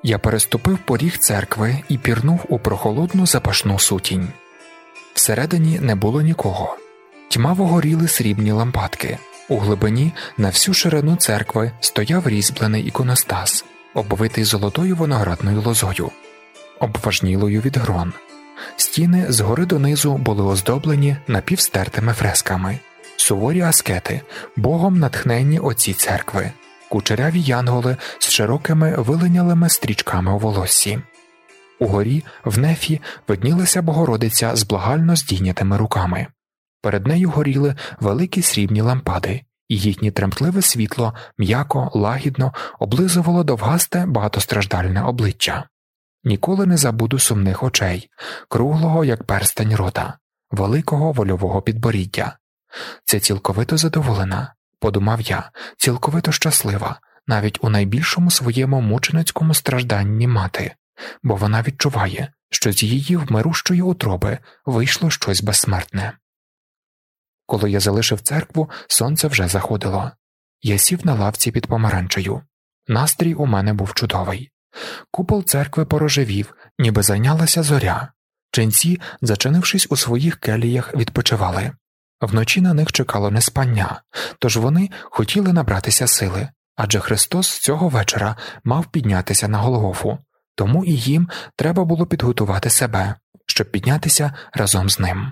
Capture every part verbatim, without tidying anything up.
Я переступив поріг церкви і пірнув у прохолодну запашну сутінь. Всередині не було нікого. Тьмаво горіли срібні лампадки. У глибині на всю ширину церкви стояв різьблений іконостас, обвитий золотою виноградною лозою, обважнілою від грон. Стіни згори донизу були оздоблені напівстертими фресками. Суворі аскети, богом натхненні отці церкви, кучеряві янголи з широкими вилинялими стрічками у волоссі. Угорі, в нефі, виднілася Богородиця з благально здійнятими руками. Перед нею горіли великі срібні лампади, і їхнє тремтливе світло м'яко, лагідно облизувало довгасте багатостраждальне обличчя. Ніколи не забуду сумних очей, круглого, як перстень рота, великого вольового підборіддя. Це цілковито задоволена, подумав я, цілковито щаслива, навіть у найбільшому своєму мученицькому стражданні мати, бо вона відчуває, що з її вмирущої утроби вийшло щось безсмертне. Коли я залишив церкву, сонце вже заходило. Я сів на лавці під помаранчею. Настрій у мене був чудовий. Купол церкви порожевів, ніби зайнялася зоря. Ченці, зачинившись у своїх келіях, відпочивали. Вночі на них чекало неспання, тож вони хотіли набратися сили, адже Христос цього вечора мав піднятися на Голгофу, тому і їм треба було підготувати себе, щоб піднятися разом з ним.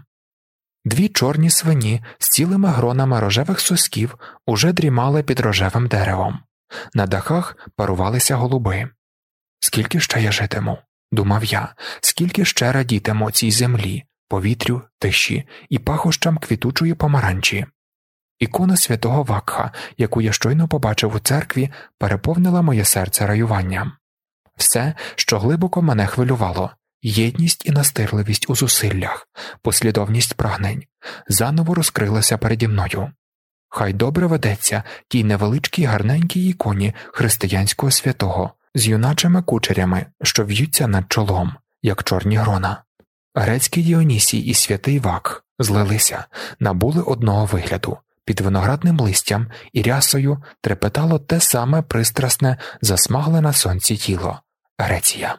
Дві чорні свині з цілими гронами рожевих сосків уже дрімали під рожевим деревом. На дахах парувалися голуби. «Скільки ще я житиму?» – думав я, «скільки ще радітиму цій землі, повітрю, тиші і пахощам квітучої помаранчі». Ікона святого Вакха, яку я щойно побачив у церкві, переповнила моє серце раюванням. Все, що глибоко мене хвилювало – єдність і настирливість у зусиллях, послідовність прагнень, заново розкрилася переді мною. Хай добре ведеться тій невеличкій гарненькій іконі християнського святого з юначими кучерями, що в'ються над чолом, як чорні грона. Грецький Діонісій і святий Вакх злилися, набули одного вигляду. Під виноградним листям і рясою трепетало те саме пристрасне, засмагле на сонці тіло – Греція.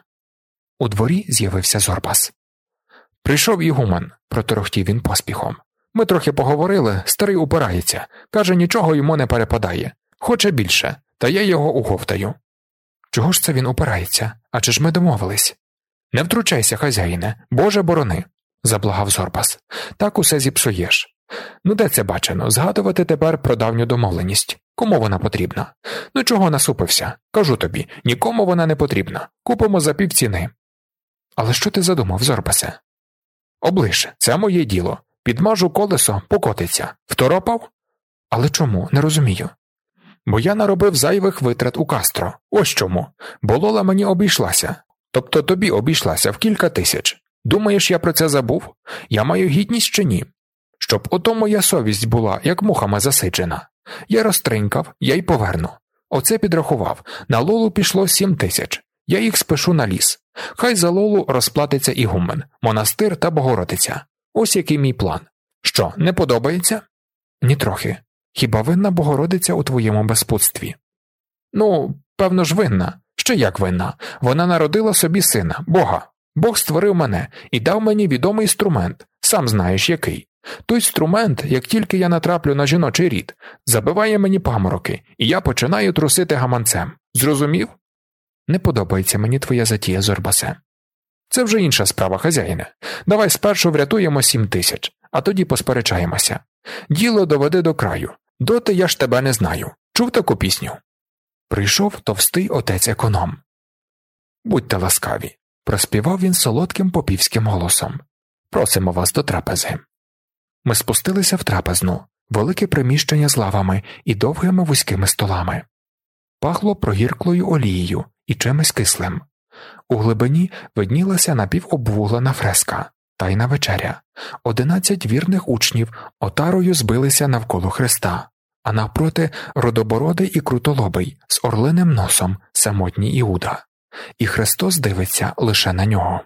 У дворі з'явився Зорбас. «Прийшов ігумен», – проторохтів він поспіхом. «Ми трохи поговорили, старий упирається, каже, нічого йому не перепадає. Хоче більше, та я його уговтаю». «Чого ж це він упирається? Адже ж ми домовились?» «Не втручайся, хазяїне, Боже борони», – заблагав Зорбас. «Так усе зіпсуєш. Ну де це бачено, згадувати тепер про давню домовленість? Кому вона потрібна? Ну чого насупився? Кажу тобі, нікому вона не потрібна. Купимо за півціни». «Але що ти задумав, Зорбасе?» «Оближ, це моє діло. Підмажу колесо, покотиться. Второпав?» «Але чому? Не розумію». «Бо я наробив зайвих витрат у Кастро. Ось чому. Бо Лола мені обійшлася. Тобто тобі обійшлася в кілька тисяч. Думаєш, я про це забув? Я маю гідність чи ні? Щоб ото моя совість була, як мухами засиджена. Я розтринькав, я й поверну. Оце підрахував. На Лолу пішло сім тисяч. Я їх спишу на ліс. Хай за Лолу розплатиться ігумен, монастир та Богородиця. Ось який мій план. Що, не подобається?» «Нітрохи. Хіба винна Богородиця у твоєму безпутстві?» «Ну, певно ж винна. Ще як винна. Вона народила собі сина, Бога. Бог створив мене і дав мені відомий інструмент. Сам знаєш який. Той інструмент, як тільки я натраплю на жіночий рід, забиває мені памороки, і я починаю трусити гаманцем. Зрозумів?» «Не подобається мені твоя затія, Зорбасе». «Це вже інша справа, хазяїне. Давай спершу врятуємо сім тисяч, а тоді посперечаємося. Діло доведи до краю. Доти я ж тебе не знаю. Чув таку пісню?» Прийшов товстий отець-економ. «Будьте ласкаві», – проспівав він солодким попівським голосом. «Просимо вас до трапези». Ми спустилися в трапезну, велике приміщення з лавами і довгими вузькими столами. Пахло прогірклою олією і чимось кислим. У глибині виднілася напівобвуглена фреска – Тайна вечеря. Одинадцять вірних учнів отарою збилися навколо Христа, а навпроти родобородий і крутолобий з орлиним носом самотній Іуда. І Христос дивиться лише на нього.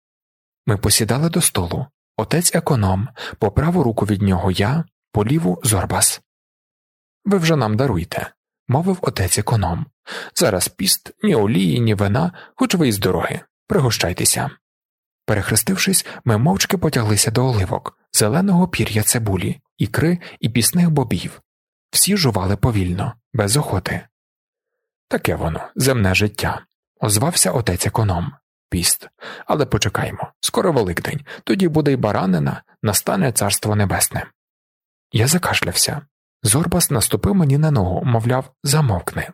Ми посідали до столу. Отець-економ, по праву руку від нього я, по ліву – Зорбас. «Ви вже нам даруйте. мовив отець економ. Зараз піст, ні олії, ні вина, хоч ви із дороги. Пригощайтеся. Перехрестившись, ми мовчки потяглися до оливок, зеленого пір'я цибулі, ікри і пісних бобів. Всі жували повільно, без охоти. Таке воно, земне життя, озвався отець економ. Піст. Але почекаймо, скоро Великдень, тоді буде й баранина, настане царство небесне. Я закашлявся. Зорбас наступив мені на ногу, мовляв, замовкни.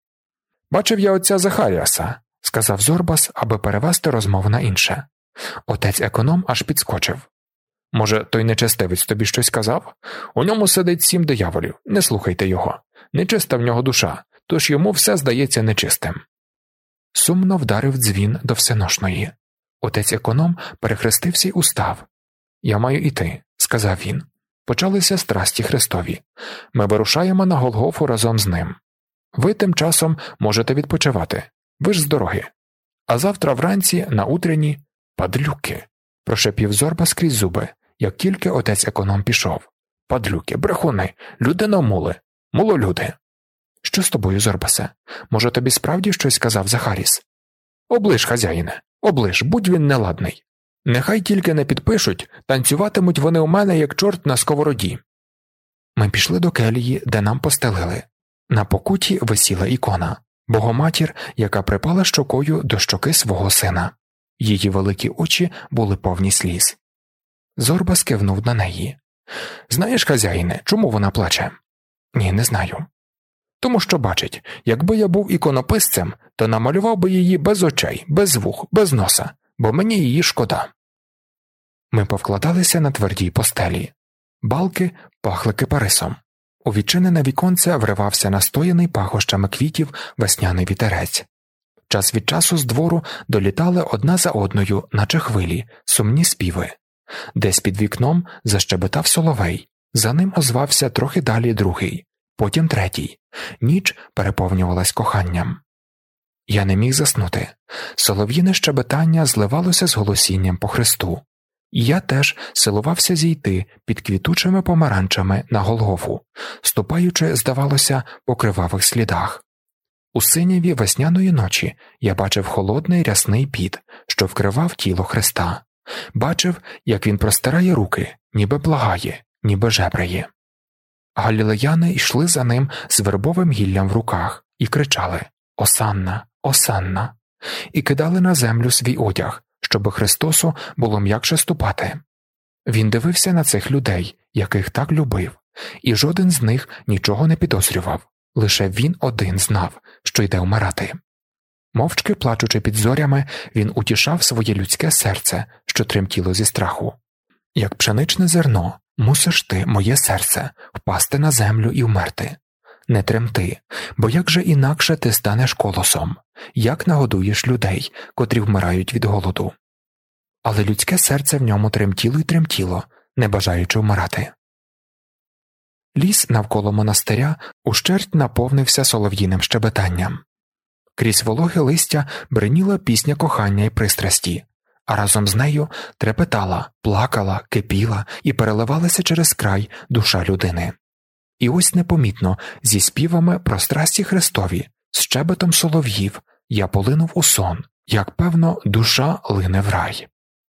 Бачив я отця Захаріаса, сказав Зорбас, аби перевести розмову на інше. Отець економ аж підскочив. Може, той нечестивець тобі щось сказав? У ньому сидить сім дияволів, не слухайте його. Нечиста в нього душа, тож йому все здається нечистим. Сумно вдарив дзвін до всеношної. Отець економ перехрестився й устав. Я маю іти, сказав він. Почалися страсті Христові. Ми вирушаємо на Голгофу разом з ним. Ви тим часом можете відпочивати. Ви ж з дороги. А завтра вранці, на утренні, падлюки, прошепів Зорбас крізь зуби, як тільки отець економ пішов. Падлюки, брехуни, людиномули, мулолюди. Що з тобою, Зорбасе? Може, тобі справді щось сказав Захаріс? Оближ, хазяїне, оближ, будь він неладний. Нехай тільки не підпишуть, танцюватимуть вони у мене, як чорт на сковороді. Ми пішли до келії, де нам постелили. На покуті висіла ікона, Богоматір, яка припала щокою до щоки свого сина. Її великі очі були повні сліз. Зорбас кивнув на неї. Знаєш, хазяїне, чому вона плаче? Ні, не знаю. Тому що, бачить, якби я був іконописцем, то намалював би її без очей, без вух, без носа, бо мені її шкода. Ми повкладалися на твердій постелі. Балки пахли кипарисом. У відчинене віконце вривався настояний пахощами квітів весняний вітерець. Час від часу з двору долітали одна за одною, наче хвилі, сумні співи. Десь під вікном защебетав соловей, за ним озвався трохи далі другий, потім третій. Ніч переповнювалась коханням. Я не міг заснути. Солов'їне щебетання зливалося з голосінням по Христу. І я теж силувався зійти під квітучими помаранчами на Голгофу, ступаючи, здавалося, по кривавих слідах. У синяві весняної ночі я бачив холодний рясний піт, що вкривав тіло Христа. Бачив, як він простирає руки, ніби благає, ніби жебрає. Галілеяни йшли за ним з вербовим гіллям в руках і кричали «Осанна! Осанна!» і кидали на землю свій одяг, щоб Христосу було м'якше ступати. Він дивився на цих людей, яких так любив, і жоден з них нічого не підозрював, лише він один знав, що йде вмирати. Мовчки плачучи під зорями, він утішав своє людське серце, що тремтіло зі страху. Як пшеничне зерно, мусиш ти, моє серце, впасти на землю і вмерти. Не тремти, бо як же інакше ти станеш колосом, як нагодуєш людей, котрі вмирають від голоду. Але людське серце в ньому тремтіло й тремтіло, не бажаючи вмирати. Ліс навколо монастиря ущерть наповнився солов'їним щебетанням. Крізь вологе листя бриніла пісня кохання й пристрасті, а разом з нею трепетала, плакала, кипіла і переливалася через край душа людини. І ось непомітно, зі співами про страсті Христові, з щебетом солов'їв, я полинув у сон, як, певно, душа лине в рай.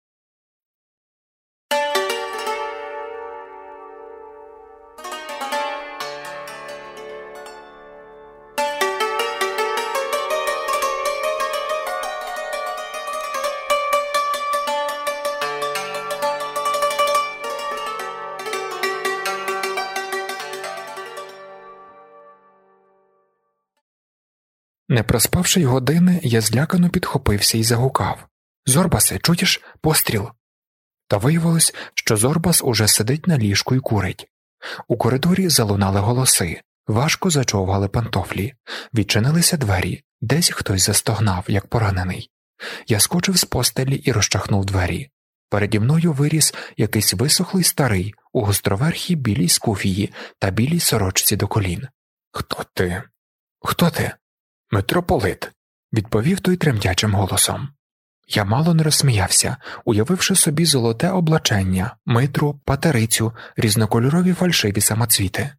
Не проспавши й години, я злякано підхопився і загукав. «Зорбасе, чуєш? Постріл!» Та виявилось, що Зорбас уже сидить на ліжку і курить. У коридорі залунали голоси, важко зачовгали пантофлі, відчинилися двері, десь хтось застогнав, як поранений. Я скочив з постелі і розчахнув двері. Переді мною виріс якийсь висохлий старий у гостроверхій білій скуфії та білій сорочці до колін. «Хто ти? Хто ти?» «Митрополит», – відповів той тремтячим голосом. Я мало не розсміявся, уявивши собі золоте облачення, митру, патерицю, різнокольорові фальшиві самоцвіти.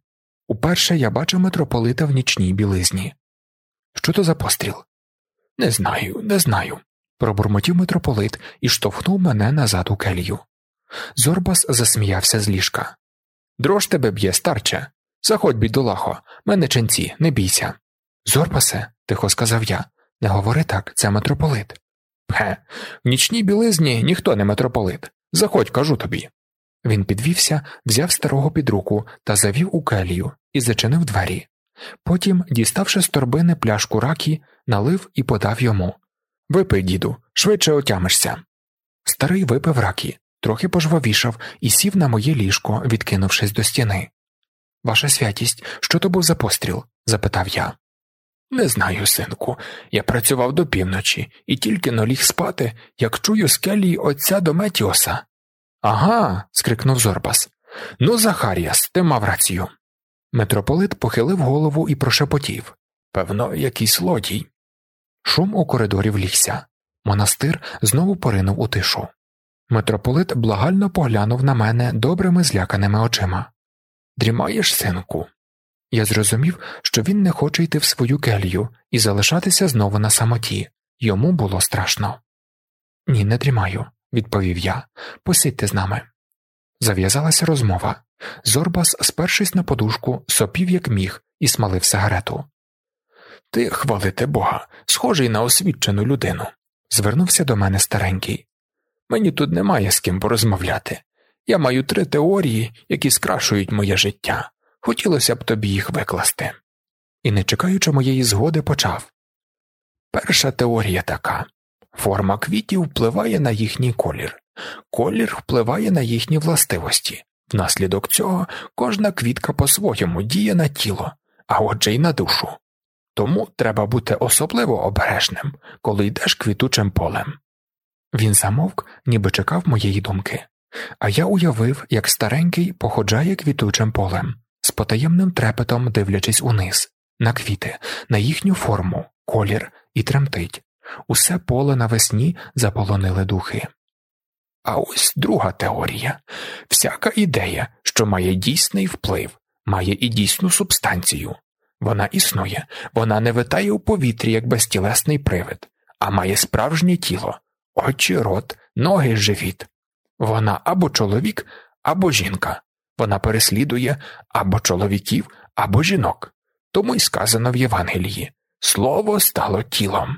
Уперше я бачив митрополита в нічній білизні. Що то за постріл? Не знаю, не знаю, пробурмотів митрополит і штовхнув мене назад у келію. Зорбас засміявся з ліжка. Дрож тебе б'є, старче. Заходь, бідолахо, мене ченці, не бійся. Зорбасе, тихо сказав я, не говори так, це митрополит. Пхе, в нічній білизні ніхто не митрополит. Заходь, кажу тобі. Він підвівся, взяв старого під руку та завів у келію і зачинив двері. Потім, діставши з торбини пляшку ракі, налив і подав йому. Випий, діду, швидше отямишся. Старий випив ракі, трохи пожвавішав і сів на моє ліжко, відкинувшись до стіни. Ваша святість, що то був за постріл? Запитав я. Не знаю, синку, я працював до півночі і тільки но ліг спати, як чую з келії отця Дометіоса. Ага, скрикнув Зорбас. Ну, Захаріас, ти мав рацію. Митрополит похилив голову і прошепотів. Певно, якийсь лодій. Шум у коридорі влігся. Монастир знову поринув у тишу. Митрополит благально поглянув на мене добрими зляканими очима. Дрімаєш, синку? Я зрозумів, що він не хоче йти в свою келію і залишатися знову на самоті. Йому було страшно. Ні, не дрімаю, відповів я. Посидьте з нами. Зав'язалася розмова. Зорбас, спершись на подушку, сопів як міг і смалив сигарету. Ти, хвалите Бога, схожий на освічену людину, звернувся до мене старенький. Мені тут немає з ким порозмовляти. Я маю три теорії, які скрашують моє життя. Хотілося б тобі їх викласти. І, не чекаючи моєї згоди, почав. Перша теорія така. Форма квітів впливає на їхній колір. Колір впливає на їхні властивості. Внаслідок цього кожна квітка по-своєму діє на тіло, а отже й на душу. Тому треба бути особливо обережним, коли йдеш квітучим полем. Він замовк, ніби чекав моєї думки. А я уявив, як старенький походжає квітучим полем, з потаємним трепетом дивлячись униз, на квіти, на їхню форму, колір, і тремтить. Усе поле навесні заполонили духи. А ось друга теорія. Всяка ідея, що має дійсний вплив, має і дійсну субстанцію. Вона існує, вона не витає у повітрі, як безтілесний привид, а має справжнє тіло, очі, рот, ноги, живіт. Вона або чоловік, або жінка. Вона переслідує або чоловіків, або жінок. Тому й сказано в Євангелії «Слово стало тілом».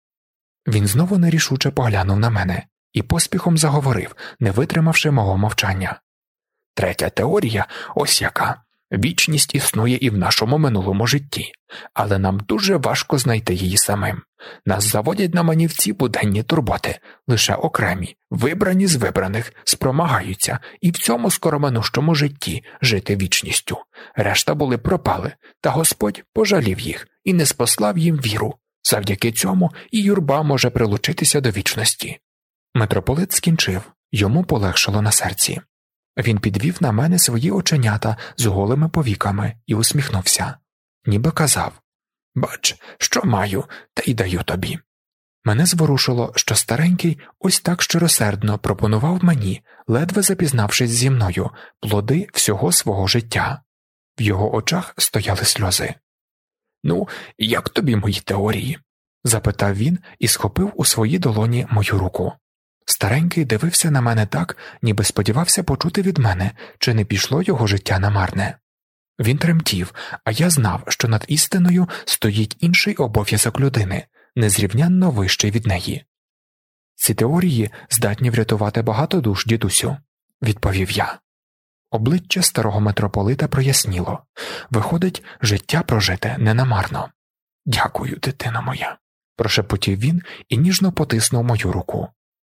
Він знову нерішуче поглянув на мене і поспіхом заговорив, не витримавши мого мовчання. Третя теорія ось яка. Вічність існує і в нашому минулому житті, але нам дуже важко знайти її самим. Нас заводять на манівці буденні турботи, лише окремі, вибрані з вибраних, спромагаються і в цьому скороминущому житті жити вічністю. Решта були пропали, та Господь пожалів їх і не спослав їм віру. Завдяки цьому і юрба може прилучитися до вічності. Митрополит скінчив, йому полегшало на серці. Він підвів на мене свої оченята з голими повіками і усміхнувся. Ніби казав, «Бач, що маю, та й даю тобі». Мене зворушило, що старенький ось так щиросердно пропонував мені, ледве запізнавшись зі мною, плоди всього свого життя. В його очах стояли сльози. «Ну, як тобі мої теорії?» – запитав він і схопив у свої долоні мою руку. Старенький дивився на мене так, ніби сподівався почути від мене, чи не пішло його життя намарне. Він тремтів, а я знав, що над істиною стоїть інший обов'язок людини, незрівнянно вищий від неї. «Ці теорії здатні врятувати багато душ, дідусю», – відповів я. Обличчя старого митрополита проясніло. Виходить, життя прожите ненамарно. «Дякую, дитино моя», – прошепотів він і ніжно потиснув мою руку.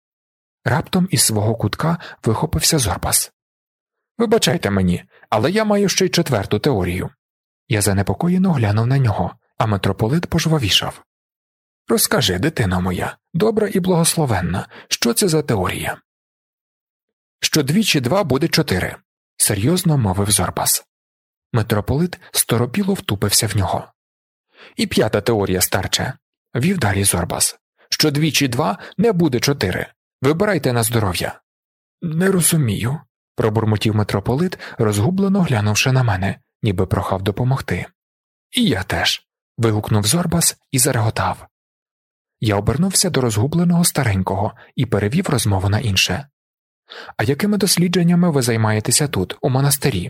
Раптом із свого кутка вихопився Зорбас. «Вибачайте мені, але я маю ще й четверту теорію». Я занепокоєно глянув на нього, а митрополит пожвавішав. «Розкажи, дитино моя, добра і благословенна, що це за теорія?» «Що двічі два буде чотири», – серйозно мовив Зорбас. Митрополит сторопіло втупився в нього. «І п'ята теорія, старче», – вів далі Зорбас, – «що двічі два не буде чотири. Вибирайте на здоров'я». «Не розумію», – пробурмотів митрополит, розгублено глянувши на мене, ніби прохав допомогти. «І я теж», – вигукнув Зорбас і зареготав. Я обернувся до розгубленого старенького і перевів розмову на інше. «А якими дослідженнями ви займаєтеся тут, у монастирі?»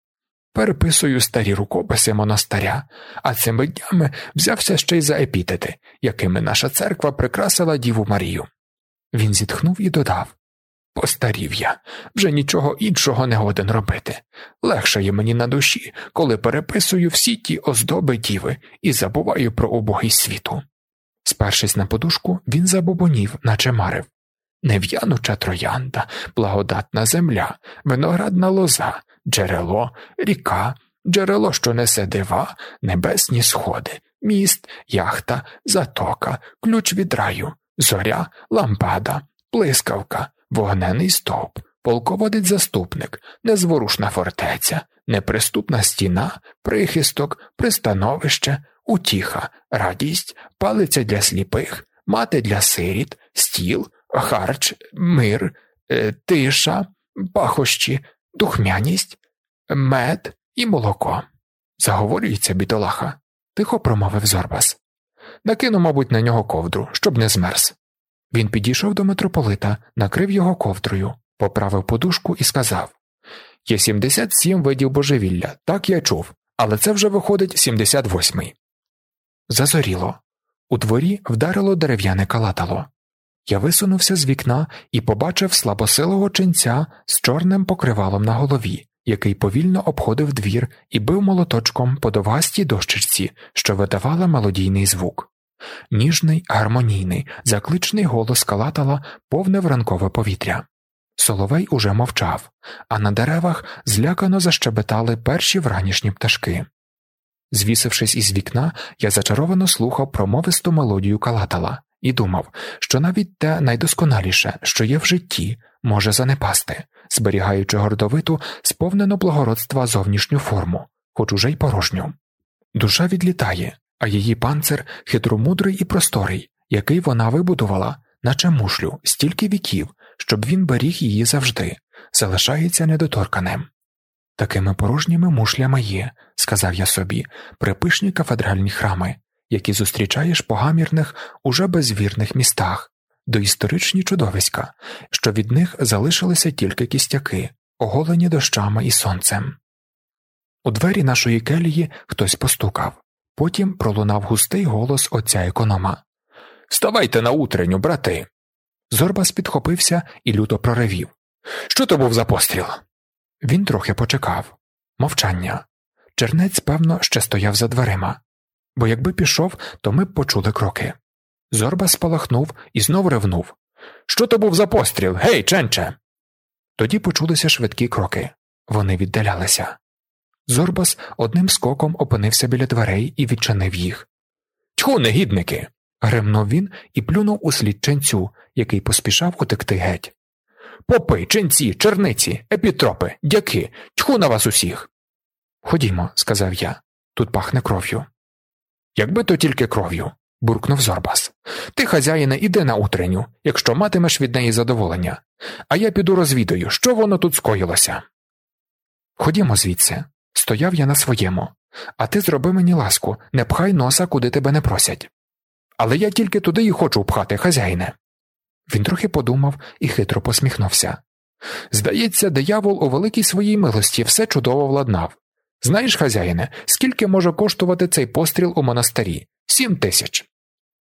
«Переписую старі рукописи монастиря, а цими днями взявся ще й за епітети, якими наша церква прикрасила Діву Марію». Він зітхнув і додав: «Постарів я, вже нічого іншого не годен робити. Легшає мені на душі, коли переписую всі ті оздоби Діви і забуваю про убогий світу». Спершись на подушку, він забобонів, наче марив: «Нев'януча троянда, благодатна земля, виноградна лоза, джерело, ріка, джерело, що несе дива, небесні сходи, міст, яхта, затока, ключ від раю, зоря, лампада, блискавка, вогнений стовп, полководець-заступник, незворушна фортеця, неприступна стіна, прихисток, пристановище, утіха, радість, палиця для сліпих, мати для сиріт, стіл, харч, мир, е, тиша, пахощі, духмяність, мед і молоко». «Заговорюється, бідолаха», – тихо промовив Зорбас. «Накину, мабуть, на нього ковдру, щоб не змерз». Він підійшов до митрополита, накрив його ковдрою, поправив подушку і сказав: «Є сімдесят сім видів божевілля, так я чув, але це вже виходить сімдесят восьмий». Зазоріло. У дворі вдарило дерев'яне калатало. Я висунувся з вікна і побачив слабосилого ченця з чорним покривалом на голові, який повільно обходив двір і бив молоточком по довгастій дощечці, що видавала мелодійний звук. Ніжний, гармонійний, закличний голос калатала повнив ранкове повітря. Соловей уже мовчав, а на деревах злякано защебетали перші вранішні пташки. Звісившись із вікна, я зачаровано слухав промовисту мелодію калатала і думав, що навіть те найдосконаліше, що є в житті, може занепасти, зберігаючи гордовиту, сповнену благородства зовнішню форму, хоч уже й порожню. Душа відлітає, а її панцир хитромудрий і просторий, який вона вибудувала, наче мушлю, стільки віків, щоб він беріг її завжди, залишається недоторканим. «Такими порожніми мушлями є, – сказав я собі, – припишні кафедральні храми, які зустрічаєш по гамірних, уже безвірних містах, доісторичні чудовиська, що від них залишилися тільки кістяки, оголені дощами і сонцем». У двері нашої келії хтось постукав. Потім пролунав густий голос отця економа: «Ставайте на утренню, брати!» Зорбас підхопився і люто проревів: «Що то був за постріл?» Він трохи почекав. Мовчання. Чернець, певно, ще стояв за дверима. Бо якби пішов, то ми б почули кроки. Зорбас спалахнув і знов ревнув: «Що то був за постріл? Гей, ченче!» Тоді почулися швидкі кроки. Вони віддалялися. Зорбас одним скоком опинився біля дверей і відчинив їх. «Тьху, негідники!» – гримнув він і плюнув услід ченцю, який поспішав утекти геть. «Попи, ченці, черниці, епітропи, дяки, тьху на вас усіх!» «Ходімо», – сказав я, – «тут пахне кров'ю». «Якби то тільки кров'ю», – буркнув Зорбас. «Ти, хазяїне, іди на утренню, якщо матимеш від неї задоволення, а я піду розвідаю, що воно тут скоїлося». «Ходімо звідси», – стояв я на своєму, «а ти зроби мені ласку, не пхай носа, куди тебе не просять». «Але я тільки туди й хочу пхати, хазяїне». Він трохи подумав і хитро посміхнувся. «Здається, диявол у великій своїй милості все чудово владнав. Знаєш, хазяїне, скільки може коштувати цей постріл у монастирі? Сім тисяч».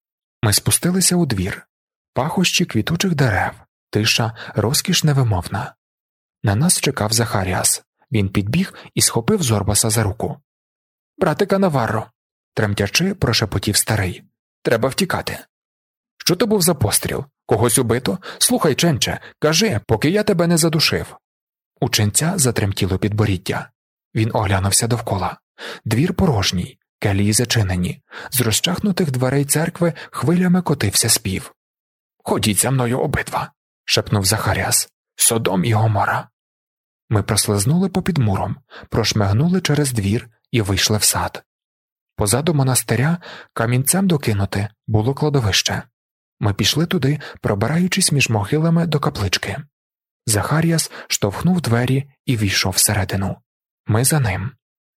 Ми спустилися у двір. Пахощі квітучих дерев, тиша, розкіш невимовна. На нас чекав Захаріас. Він підбіг і схопив Зорбаса за руку. «Братика Наварро», – тремтячи, прошепотів старий, – «треба втікати». «Що то був за постріл? Когось убито? Слухай, ченче, кажи, поки я тебе не задушив». У ченця затремтіло підборіддя. Він оглянувся довкола. Двір порожній, келії зачинені. З розчахнутих дверей церкви хвилями котився спів. «Ходіть за мною обидва», – шепнув Захаріас. «Содом і Гомора». Ми прослизнули попід муром, прошмигнули через двір і вийшли в сад. Позаду монастиря, камінцем докинуте, було кладовище. Ми пішли туди, пробираючись між могилами до каплички. Захаріас штовхнув двері і війшов всередину. Ми за ним.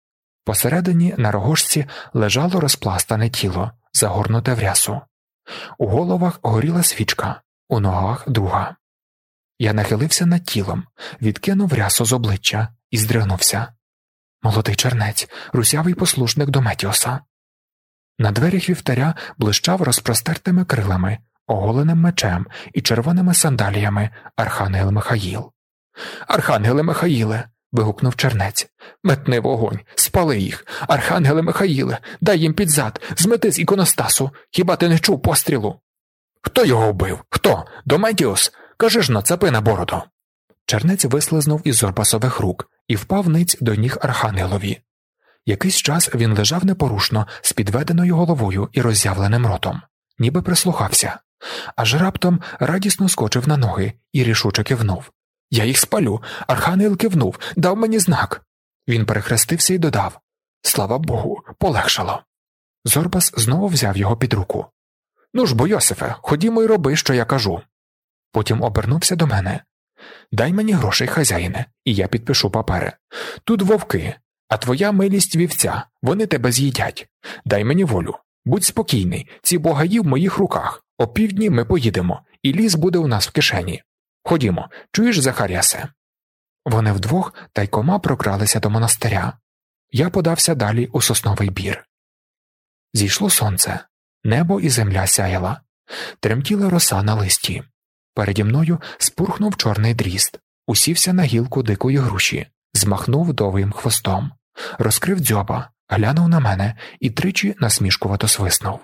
Посередині на рогожці лежало розпластане тіло, загорнуте в рясу. У головах горіла свічка, у ногах друга. Я нахилився над тілом, відкинув рясу з обличчя і здригнувся. Молодий чернець, русявий послушник Дометіоса. На дверях вівтаря блищав розпростертими крилами, оголеним мечем і червоними сандаліями архангел Михаїл. «Архангеле Михаїле!» – вигукнув чернець. «Метни вогонь! Спали їх! Архангеле Михаїле! Дай їм під зад! Змети з іконостасу! Хіба ти не чув пострілу?» «Хто його вбив? Хто? Дометіос? Кажи ж на цапи на бороду!» Чернець вислизнув із Зорбасових рук і впав ниць до ніг архангелові. Якийсь час він лежав непорушно з підведеною головою і роззявленим ротом, ніби прислухався. Аж раптом радісно скочив на ноги і рішуче кивнув. «Я їх спалю! Архангел кивнув! Дав мені знак!» Він перехрестився і додав. «Слава Богу! Полегшало!» Зорбас знову взяв його під руку. «Ну ж бо, Йосифе, ходімо й роби, що я кажу!» Потім обернувся до мене. «Дай мені грошей, хазяїне, і я підпишу папери. Тут вовки, а твоя милість вівця, вони тебе з'їдять. Дай мені волю. Будь спокійний, ці богаї в моїх руках. О півдні ми поїдемо, і ліс буде у нас в кишені. Ходімо, чуєш, Захаріасе?» Вони вдвох тайкома прокралися до монастиря. Я подався далі у сосновий бір. Зійшло сонце. Небо і земля сяяла. Тремтіла роса на листі. Переді мною спурхнув чорний дріст, усівся на гілку дикої груші, змахнув довгим хвостом, розкрив дзьоба, глянув на мене і тричі насмішкувато свиснув.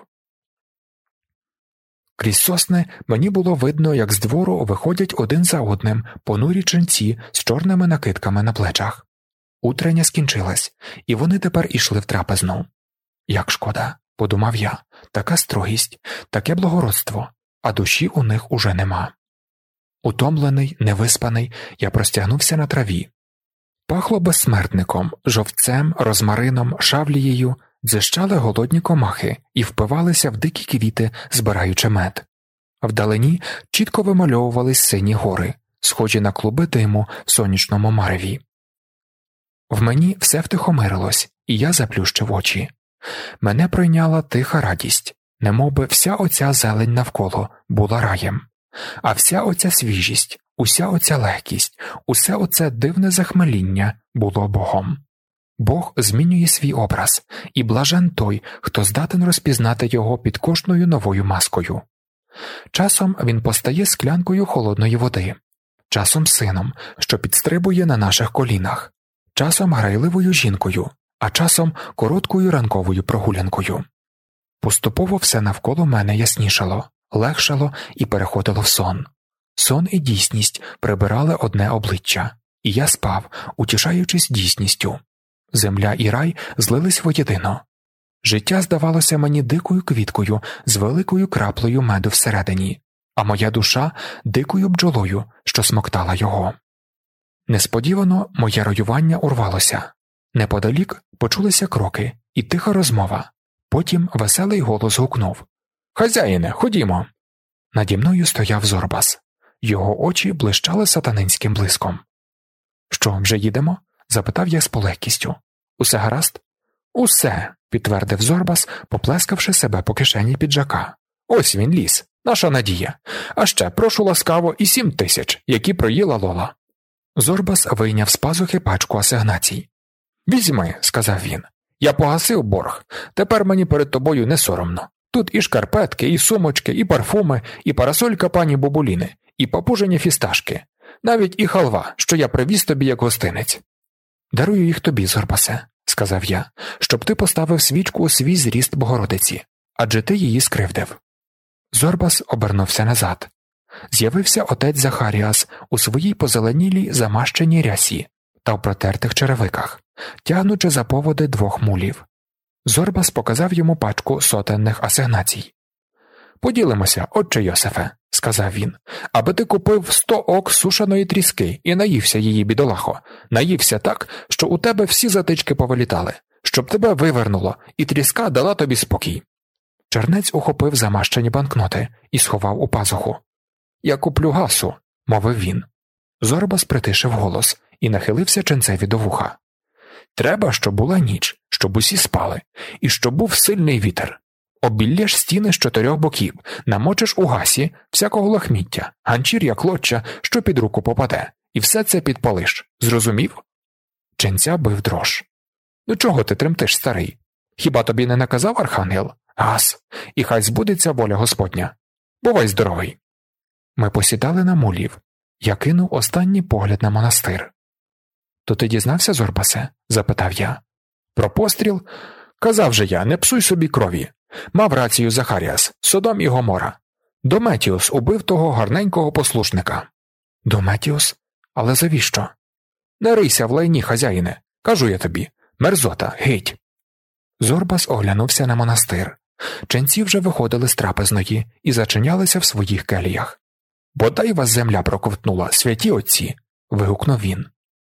Крізь сосни мені було видно, як з двору виходять один за одним понурі ченці з чорними накидками на плечах. Утрення скінчилась, і вони тепер ішли в трапезну. Як шкода, подумав я, така строгість, таке благородство, а душі у них уже нема. Утомлений, невиспаний, я простягнувся на траві. Пахло безсмертником, жовтцем, розмарином, шавлією, дзищали голодні комахи і впивалися в дикі квіти, збираючи мед. Вдалині чітко вимальовувались сині гори, схожі на клуби диму в сонячному мареві. В мені все втихомирилось, і я заплющив очі. Мене пройняла тиха радість, немовби вся оця зелень навколо була раєм. А вся оця свіжість, уся оця легкість, усе оце дивне захмеління було Богом. Бог змінює свій образ, і блажен той, хто здатен розпізнати його під кожною новою маскою. Часом він постає склянкою холодної води, часом сином, що підстрибує на наших колінах, часом грайливою жінкою, а часом короткою ранковою прогулянкою. Поступово все навколо мене яснішало, легшало і переходило в сон. Сон і дійсність прибирали одне обличчя, і я спав, утішаючись дійсністю. Земля і рай злились воєдино. Життя здавалося мені дикою квіткою з великою краплею меду всередині, а моя душа – дикою бджолою, що смоктала його. Несподівано моє роювання урвалося. Неподалік почулися кроки і тиха розмова. Потім веселий голос гукнув. «Хазяїне, ходімо!» Наді мною стояв Зорбас. Його очі блищали сатанинським блиском. «Що, вже їдемо?» – запитав я з полегкістю. «Усе гаразд?» «Усе!» – підтвердив Зорбас, поплескавши себе по кишені піджака. «Ось він ліс, наша надія. А ще, прошу ласкаво, і сім тисяч, які проїла Лола». Зорбас вийняв з пазухи пачку асигнацій. «Візьми», – сказав він. «Я погасив борг. Тепер мені перед тобою не соромно. Тут і шкарпетки, і сумочки, і парфуми, і парасолька пані Бобуліни, і папужені фісташки. Навіть і халва, що я привіз тобі як гостинець». «Дарую їх тобі, Зорбасе», – сказав я, «щоб ти поставив свічку у свій зріст Богородиці, адже ти її скривдив». Зорбас обернувся назад. З'явився отець Захаріас у своїй позеленілій замащеній рясі та в протертих черевиках, тягнучи за поводи двох мулів. Зорбас показав йому пачку сотенних асигнацій. «Поділимося, отче Йосифе», – сказав він, «аби ти купив сто ок сушеної тріски і наївся її, бідолахо, наївся так, що у тебе всі затички повилітали, щоб тебе вивернуло, і тріска дала тобі спокій». Чернець ухопив замащені банкноти і сховав у пазуху. «Я куплю гасу», – мовив він. Зорбас притишив голос і нахилився ченцеві до вуха. Треба, щоб була ніч, щоб усі спали, і щоб був сильний вітер. Обіллєш стіни з чотирьох боків, намочиш у гасі всякого лахміття, ганчір'я, клоччя, що під руку попаде, і все це підпалиш. Зрозумів? Ченця бив дрож. Ну чого ти тремтиш, старий? Хіба тобі не наказав архангел? Гас, і хай збудеться воля Господня. Бувай здоровий. Ми посідали на мулів. Я кинув останній погляд на монастир. То ти дізнався, Зорбасе? Запитав я. Про постріл? Казав же я, не псуй собі крові. Мав рацію Захаріас, Содом і Гомора. Дометіус убив того гарненького послушника. Дометіус? Але завіщо? Не рийся в лайні, хазяїне. Кажу я тобі. Мерзота, геть. Зорбас оглянувся на монастир. Ченці вже виходили з трапезної і зачинялися в своїх келіях. «Бодай вас земля проковтнула, святі отці!» – вигукнув він.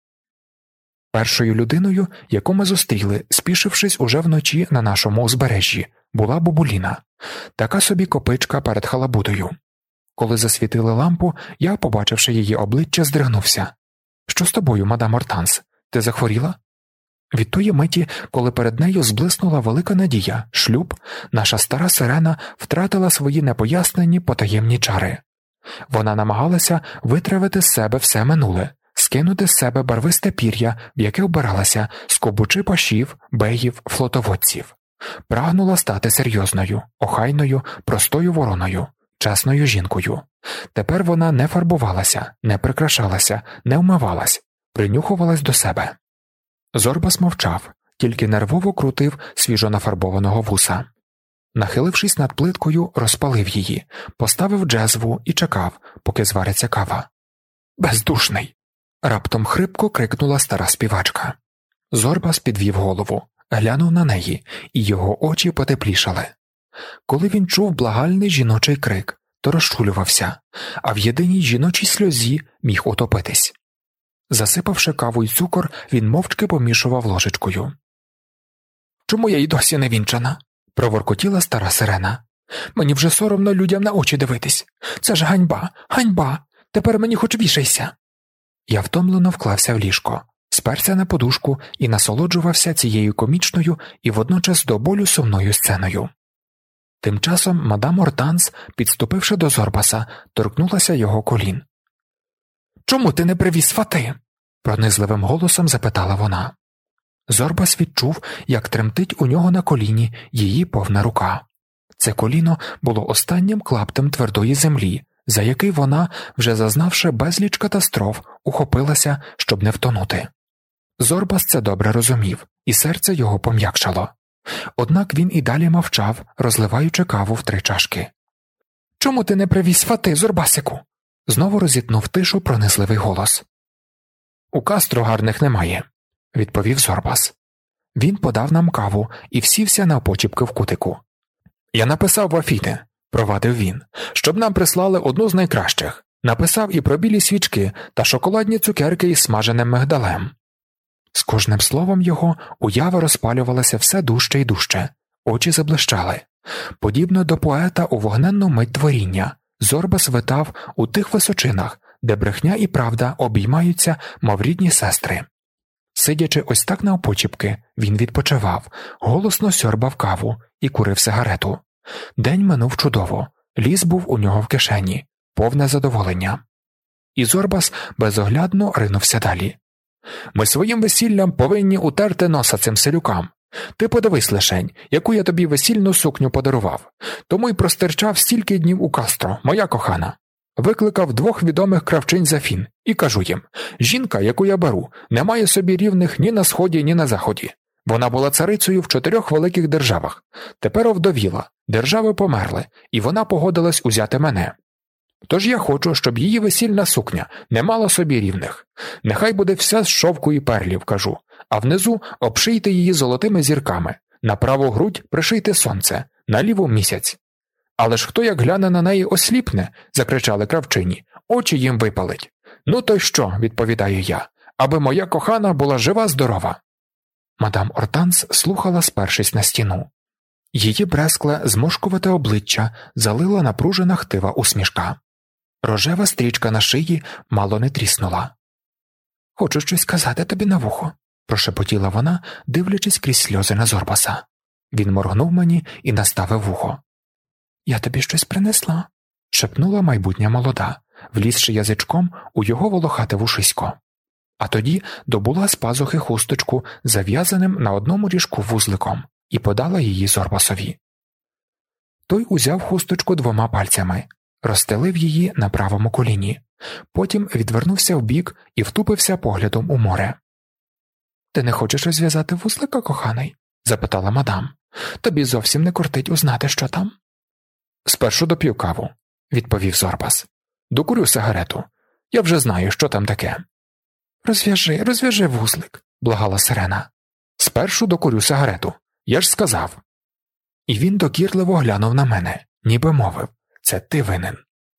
Першою людиною, яку ми зустріли, спішившись уже вночі на нашому узбережжі, була Бубуліна, така собі копичка перед халабудою. Коли засвітили лампу, я, побачивши її обличчя, здригнувся. «Що з тобою, мадам Ортанс? Ти захворіла?» Від тої миті, коли перед нею зблиснула велика надія, шлюб, наша стара сирена втратила свої непояснені потаємні чари. Вона намагалася витравити з себе все минуле, скинути з себе барвисте пір'я, в яке вбиралася, скобучи пашів, беїв, флотоводців. Прагнула стати серйозною, охайною, простою вороною, чесною жінкою. Тепер вона не фарбувалася, не прикрашалася, не вмивалась, принюхувалась до себе. Зорбас мовчав, тільки нервово крутив свіжонафарбованого вуса. Нахилившись над плиткою, розпалив її, поставив джезву і чекав, поки звариться кава. «Бездушний!» – раптом хрипко крикнула стара співачка. Зорбас підвів голову, глянув на неї, і його очі потеплішали. Коли він чув благальний жіночий крик, то розчулювався, а в єдиній жіночій сльозі міг утопитись. Засипавши каву й цукор, він мовчки помішував ложечкою. «Чому я й досі не вінчана?» – проворкотіла стара сирена. «Мені вже соромно людям на очі дивитись. Це ж ганьба, ганьба! Тепер мені хоч вішайся!» Я втомлено вклався в ліжко, сперся на подушку і насолоджувався цією комічною і водночас до болю сумною сценою. Тим часом мадам Ортанс, підступивши до Зорбаса, торкнулася його колін. «Чому ти не привіз фати?» – пронизливим голосом запитала вона. Зорбас відчув, як тремтить у нього на коліні її повна рука. Це коліно було останнім клаптем твердої землі, за який вона, вже зазнавши безліч катастроф, ухопилася, щоб не втонути. Зорбас це добре розумів, і серце його пом'якшало. Однак він і далі мовчав, розливаючи каву в три чашки. «Чому ти не привіз фати, Зорбасику?» Знову розітнув тишу пронизливий голос. «У Кастро гарних немає», – відповів Зорбас. Він подав нам каву і всівся навпочіпки в кутику. «Я написав в Афіни», – провадив він, – «щоб нам прислали одну з найкращих. Написав і про білі свічки та шоколадні цукерки із смаженим мигдалем». З кожним словом його уява розпалювалася все дужче й дужче, очі заблищали. Подібно до поета у вогненну мить творіння, Зорбас витав у тих височинах, де брехня і правда обіймаються, мов рідні сестри. Сидячи ось так навпочіпки, він відпочивав, голосно сьорбав каву і курив сигарету. День минув чудово, ліс був у нього в кишені, повне задоволення. І Зорбас безоглядно ринувся далі. «Ми своїм весіллям повинні утерти носа цим селюкам. Ти подивись лишень, яку я тобі весільну сукню подарував. Тому й простирчав стільки днів у Кастро, моя кохана. Викликав двох відомих кравчинь з Афін і кажу їм, жінка, яку я беру, не має собі рівних ні на сході, ні на заході. Вона була царицею в чотирьох великих державах. Тепер овдовіла, держави померли, і вона погодилась узяти мене. Тож я хочу, щоб її весільна сукня не мала собі рівних. Нехай буде вся з шовку і перлів, кажу, а внизу обшийте її золотими зірками, на праву грудь пришийте сонце, на ліву місяць. Але ж хто як гляне на неї осліпне, закричали кравчині, очі їм випалить. Ну то й що, відповідаю я, аби моя кохана була жива-здорова. Мадам Ортанс слухала, спершись на стіну. Її брескле, зморшкувате обличчя залила напружена хтива усмішка. Рожева стрічка на шиї мало не тріснула. «Хочу щось сказати тобі на вухо», – прошепотіла вона, дивлячись крізь сльози на Зорбаса. Він моргнув мені і наставив вухо. «Я тобі щось принесла?» – шепнула майбутня молода, влізши язичком у його волохате вушисько. А тоді добула з пазухи хусточку, зав'язаним на одному ріжку вузликом, і подала її Зорбасові. Той узяв хусточку двома пальцями, розстелив її на правому коліні, потім відвернувся вбік і втупився поглядом у море. «Ти не хочеш розв'язати вузлика, коханий?» – запитала мадам. «Тобі зовсім не кортить узнати, що там?» «Спершу доп'ю каву», – відповів Зорбас. «Докурю сигарету. Я вже знаю, що там таке». «Розв'яжи, розв'яжи вузлик», – благала Сирена. «Спершу докурю сигарету. Я ж сказав». І він докірливо глянув на мене, ніби мовив: «Це ти винен».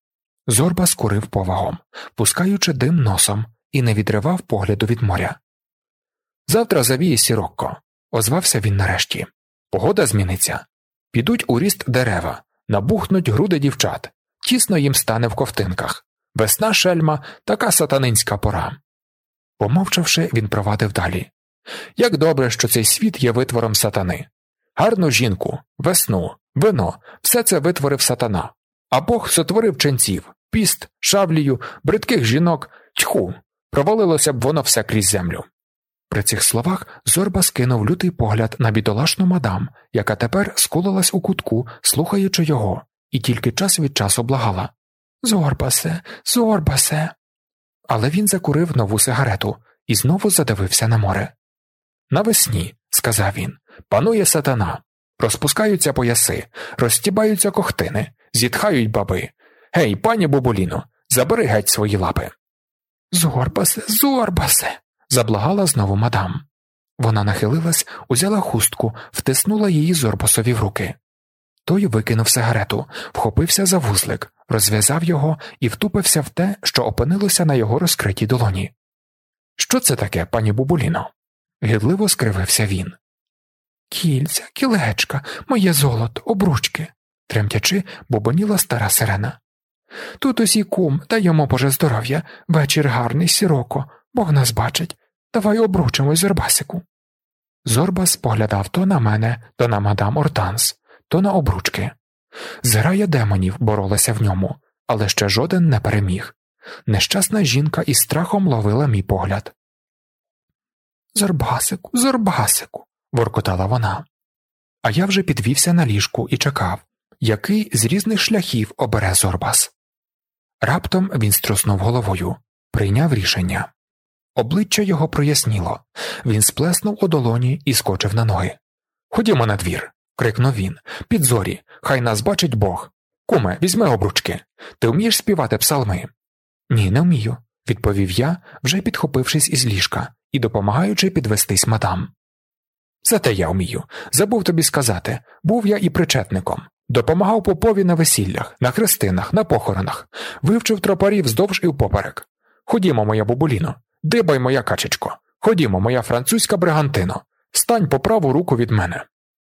Зорбас курив повагом, пускаючи дим носом, і не відривав погляду від моря. «Завтра завіє сірокко», – озвався він нарешті. «Погода зміниться. Підуть у ріст дерева, набухнуть груди дівчат, тісно їм стане в ковтинках. Весна шельма – така сатанинська пора». Помовчавши, він провадив далі. «Як добре, що цей світ є витвором сатани. Гарну жінку, весну, вино – все це витворив сатана. А Бог сотворив ченців, піст, шавлію, бридких жінок, тьху, провалилося б воно все крізь землю». При цих словах Зорбас кинув лютий погляд на бідолашну мадам, яка тепер скулилась у кутку, слухаючи його, і тільки час від часу благала: «Зорбасе, Зорбасе!» Але він закурив нову сигарету і знову задивився на море. «Навесні», – сказав він, – «панує сатана. Розпускаються пояси, розстібаються кохтини, зітхають баби. Гей, пані Бубуліно, забери геть свої лапи». «Зорбасе, Зорбасе!» – заблагала знову мадам. Вона нахилилась, узяла хустку, втиснула її Зорбасові в руки. Той викинув сигарету, вхопився за вузлик, розв'язав його і втупився в те, що опинилося на його розкритій долоні. «Що це таке, пані Бубуліно?» – гидливо скривився він. «Кільця, кілечка, моє золото, обручки», – тремтячи, бубоніла стара Сирена. «Тут усі кум, дай йому Боже здоров'я, вечір гарний, сіроко, Бог нас бачить, давай обручимось, Зорбасику». Зорбас поглядав то на мене, то на мадам Ортанс, то на обручки. Зграя демонів боролася в ньому, але ще жоден не переміг. Нещасна жінка із страхом ловила мій погляд. «Зорбасику, Зорбасику», – воркотала вона. А я вже підвівся на ліжку і чекав, який з різних шляхів обере Зорбас. Раптом він струснув головою, прийняв рішення. Обличчя його проясніло, він сплеснув у долоні і скочив на ноги. «Ходімо на двір», – крикнув він, – «під зорі, хай нас бачить Бог. Куме, візьми обручки. Ти вмієш співати псалми?» «Ні, не вмію», – відповів я, вже підхопившись із ліжка і допомагаючи підвестись мадам. «Зате я вмію. Забув тобі сказати, був я і причетником. Допомагав попові на весіллях, на хрестинах, на похоронах. Вивчив тропарів вздовж і впоперек. Ходімо, моя Бубуліно, дибай, моя качечко. Ходімо, моя французька бригантино. Стань по праву руку від мене».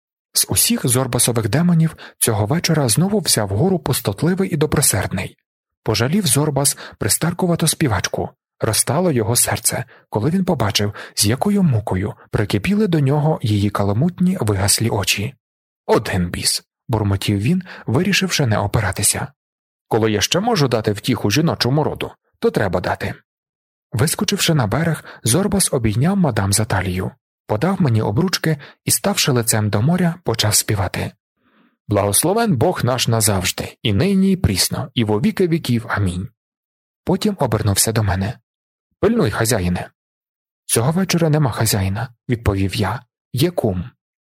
З усіх Зорбасових демонів цього вечора знову взяв гору пустотливий і добросердний. Пожалів Зорбас пристаркувату співачку. Розтало його серце, коли він побачив, з якою мукою прикипіли до нього її каламутні вигаслі очі. «Один біс», – бурмотів він, вирішивши не опиратися. «Коли я ще можу дати втіху жіночому роду, то треба дати». Вискочивши на берег, Зорбас обійняв мадам за талію, подав мені обручки і, ставши лицем до моря, почав співати. «Благословен Бог наш назавжди, і нині, і прісно, і во віки віків. Амінь». Потім обернувся до мене. «Пильнуй, хазяїне». «Цього вечора нема хазяїна», – відповів я. «Є кум».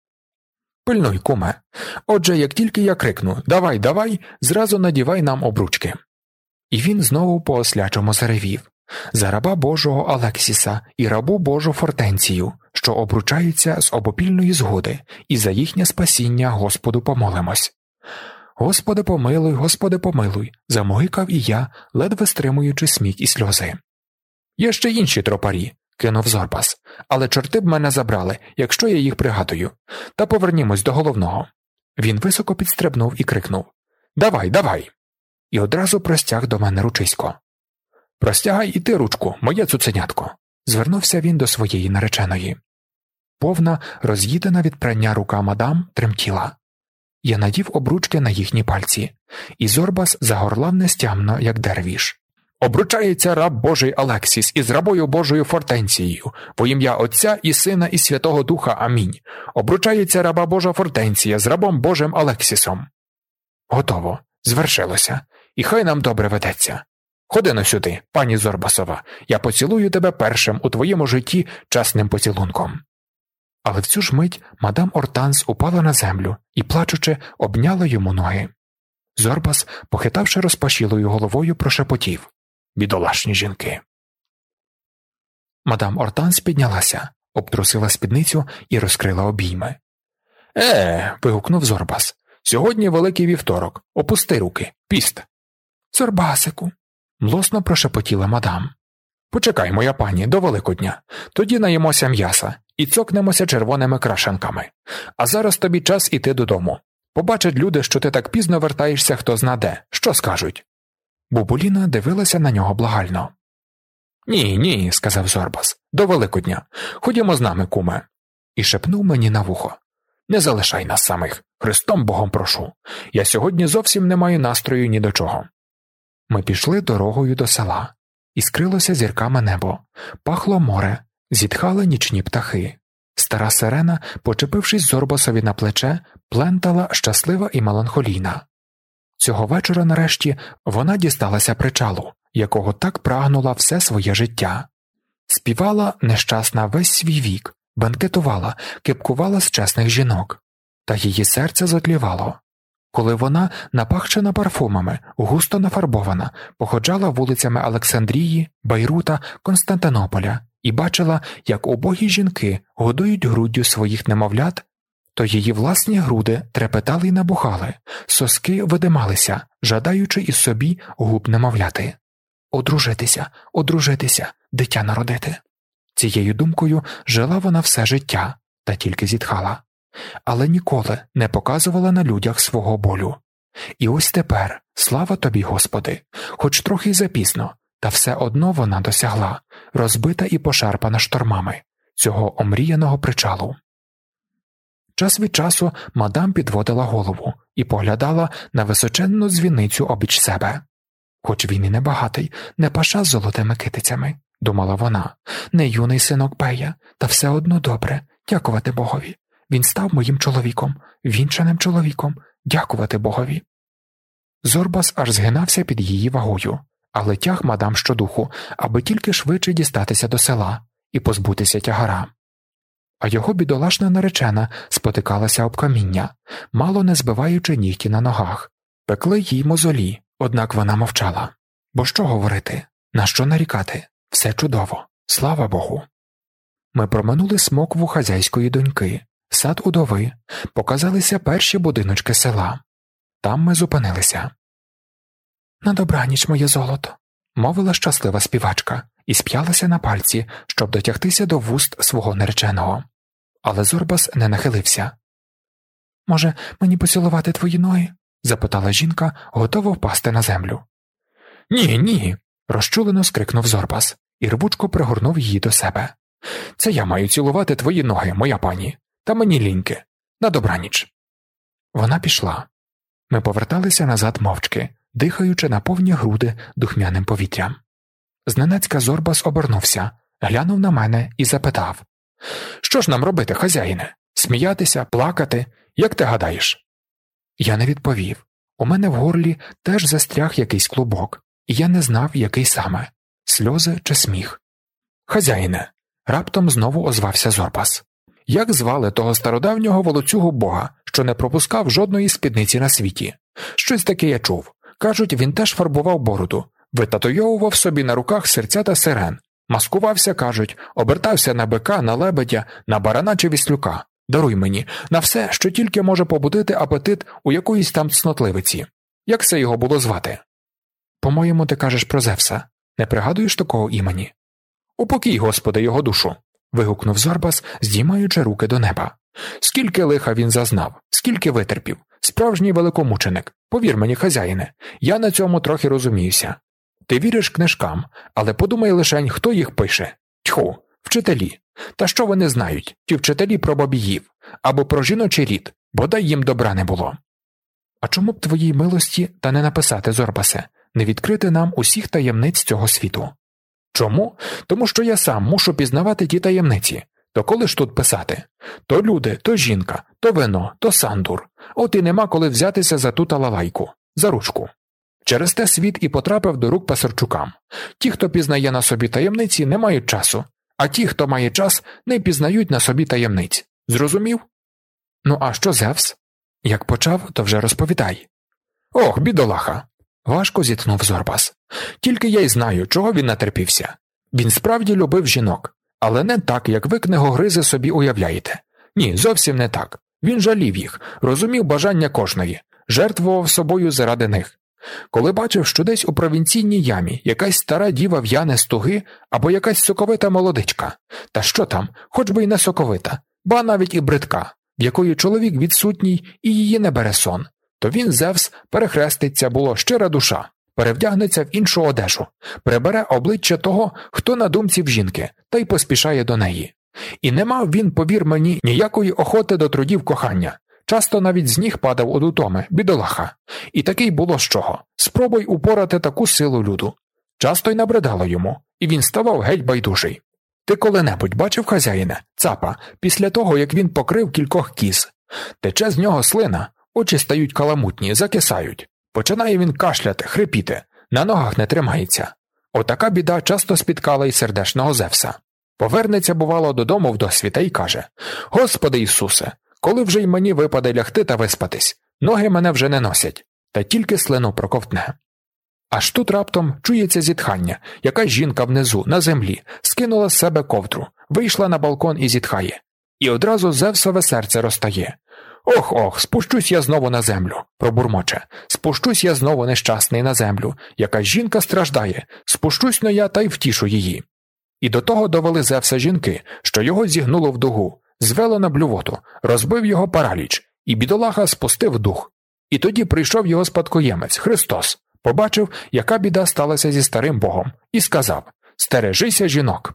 «Пильнуй, куме. Отже, як тільки я крикну «давай, давай», зразу надівай нам обручки». І він знову по-ослячому заревів. За раба Божого Алексіса і рабу Божу Фортенцію, що обручаються з обопільної згоди, і за їхнє спасіння Господу помолимось. «Господи помилуй, Господи помилуй», – замогикав і я, ледве стримуючи сміх і сльози. «Є ще інші тропарі», – кинув Зорбас, «але чорти б мене забрали, якщо я їх пригадую. Та повернімось до головного». Він високо підстрибнув і крикнув «Давай, давай!» і одразу простяг до мене ручисько. «Простягай і ти ручку, моє цуценятко», Звернувся він до своєї нареченої. Повна, роз'їдена від прання рука мадам тремтіла. Я надів обручки на їхні пальці, і Зорбас загорлав нестямно, як дервіш. «Обручається раб Божий Алексіс із рабою Божою Фортенцією, во ім'я Отця і Сина і Святого Духа. Амінь. Обручається раба Божа Фортенція з рабом Божим Алексісом». Готово. Звершилося. І хай нам добре ведеться. Ходи-но сюди, пані Зорбасова, я поцілую тебе першим у твоєму житті чесним поцілунком. Але в цю ж мить мадам Ортанс упала на землю і, плачучи, обняла йому ноги. Зорбас, похитавши розпашілою головою, прошепотів: «Бідолашні жінки». Мадам Ортанс піднялася, обтрусила спідницю і розкрила обійми. «Е!» – вигукнув Зорбас. «Сьогодні великий вівторок. Опусти руки. Піст». «Зорбасику!» – млосно прошепотіла мадам. «Почекай, моя пані, до Великодня. Тоді наїмося м'яса і цокнемося червоними крашенками. А зараз тобі час іти додому. Побачать люди, що ти так пізно вертаєшся хто зна де. Що скажуть?» Бубуліна дивилася на нього благально. «Ні, ні», – сказав Зорбас, – «до Великодня. Ходімо з нами, куме». І шепнув мені на вухо: «Не залишай нас самих. Христом Богом прошу. Я сьогодні зовсім не маю настрою ні до чого». Ми пішли дорогою до села. Іскрилося зірками небо, пахло море, зітхали нічні птахи. Стара сирена, почепившись Зорбасові на плече, плентала щаслива і меланхолійна. Цього вечора, нарешті, вона дісталася причалу, якого так прагнула все своє життя. Співала нещасна весь свій вік, бенкетувала, кипкувала з чесних жінок. Та її серце затлівало. Коли вона, напахчена парфумами, густо нафарбована, походжала вулицями Олександрії, Бейрута, Константинополя і бачила, як убогі жінки годують груддю своїх немовлят, то її власні груди трепетали й набухали, соски видималися, жадаючи із собі губ немовляти. Одружитися, одружитися, дитя народити. Цією думкою жила вона все життя, та тільки зітхала. Але ніколи не показувала на людях свого болю. І ось тепер, слава тобі, Господи, хоч трохи й запізно, та все одно вона досягла, розбита і пошарпана штормами, цього омріяного причалу. Час від часу мадам підводила голову і поглядала на височенну дзвіницю обіч себе. Хоч він і небагатий, не паша з золотими китицями, думала вона, не юний синок Бея, та все одно добре, дякувати Богові. Він став моїм чоловіком, вінчаним чоловіком, дякувати Богові. Зорбас аж згинався під її вагою, але тяг мадам щодуху, аби тільки швидше дістатися до села і позбутися тягара. А його бідолашна наречена спотикалася об каміння, мало не збиваючи нігті на ногах. Пекли їй мозолі, однак вона мовчала. Бо що говорити? На що нарікати? Все чудово. Слава Богу. Ми проминули смокву хазяйської доньки, сад удови, показалися перші будиночки села. Там ми зупинилися. «На добраніч, моє золото», – мовила щаслива співачка і сп'ялася на пальці, щоб дотягтися до вуст свого нареченого. Але Зорбас не нахилився. «Може, мені поцілувати твої ноги?» – запитала жінка, готова впасти на землю. «Ні, ні!» – розчулено скрикнув Зорбас і рвучко пригорнув її до себе. «Це я маю цілувати твої ноги, моя пані, та мені ліньки. На добраніч!» Вона пішла. Ми поверталися назад мовчки, дихаючи на повні груди духмяним повітрям. Зненацька Зорбас обернувся, глянув на мене і запитав: «Що ж нам робити, хазяїне? Сміятися, плакати? Як ти гадаєш?» Я не відповів. У мене в горлі теж застряг якийсь клубок, і я не знав, який саме – сльози чи сміх. «Хазяїне!» – раптом знову озвався Зорбас. «Як звали того стародавнього волоцюгу бога, що не пропускав жодної спідниці на світі? Щось таке я чув. Кажуть, він теж фарбував бороду, витатуйовував собі на руках серця та сирен, маскувався, кажуть, обертався на бика, на лебедя, на барана чи віслюка. Даруй мені, на все, що тільки може побудити апетит у якоїсь там цнотливиці. Як це його було звати?» «По-моєму, ти кажеш про Зевса. Не пригадуєш такого імені?» «Упокій, Господи, його душу!» – вигукнув Зорбас, здіймаючи руки до неба. «Скільки лиха він зазнав, скільки витерпів. Справжній великомученик. Повір мені, хазяїне, я на цьому трохи розуміюся. Ти віриш книжкам, але подумай лишень, хто їх пише. Тьху, вчителі. Та що вони знають, ті вчителі про бабіїв, або про жіночий рід, бодай їм добра не було. А чому б твоїй милості та не написати, Зорбасе, не відкрити нам усіх таємниць цього світу? Чому? Тому що я сам мушу пізнавати ті таємниці. То коли ж тут писати? То люди, то жінка, то вино, то сандур. От і нема коли взятися за ту талалайку, за ручку. Через те світ і потрапив до рук Пасарчукам. Ті, хто пізнає на собі таємниці, не мають часу, а ті, хто має час, не пізнають на собі таємниць. Зрозумів? Ну а що Зевс? Як почав, то вже розповідай. Ох, бідолаха! Важко зітхнув Зорбас. Тільки я й знаю, чого він натерпівся. Він справді любив жінок, але не так, як ви, книгогризи, собі уявляєте. Ні, зовсім не так. Він жалів їх, розумів бажання кожної, жертвував собою заради них. Коли бачив, що десь у провінційній ямі якась стара діва в'яне з туги або якась соковита молодичка, та що там, хоч би й не соковита, ба навіть і бридка, в якої чоловік відсутній і її не бере сон, то він, Зевс, перехреститься, було щира душа, перевдягнеться в іншу одежу, прибере обличчя того, хто на думці в жінки, та й поспішає до неї. І не мав він, повір мені, ніякої охоти до трудів кохання. Часто навіть з ніг падав од утоми, бідолаха. І такий було з чого. Спробуй упорати таку силу люду. Часто й набридало йому, і він ставав геть байдужий. Ти коли-небудь бачив, хазяїне, цапа, після того, як він покрив кількох кіз? Тече з нього слина, очі стають каламутні, закисають. Починає він кашляти, хрипіти, на ногах не тримається. Отака біда часто спіткала й сердешного Зевса. Повернеться, бувало, додому вдосвіта і каже: «Господи Ісусе, коли вже й мені випаде лягти та виспатись, ноги мене вже не носять, та тільки слину проковтне». Аж тут раптом чується зітхання, якась жінка внизу, на землі, скинула з себе ковдру, вийшла на балкон і зітхає. І одразу Зевсове серце розтає. «Ох, ох, спущусь я знову на землю», – пробурмоче, «спущусь я знову нещасний на землю, якась жінка страждає, спущусь-но я та й втішу її». І до того довели Зевса жінки, що його зігнуло в дугу, звело на блювоту, розбив його параліч, і бідолаха спустив дух. І тоді прийшов його спадкоємець, Христос, побачив, яка біда сталася зі старим Богом, і сказав: «Стережися жінок».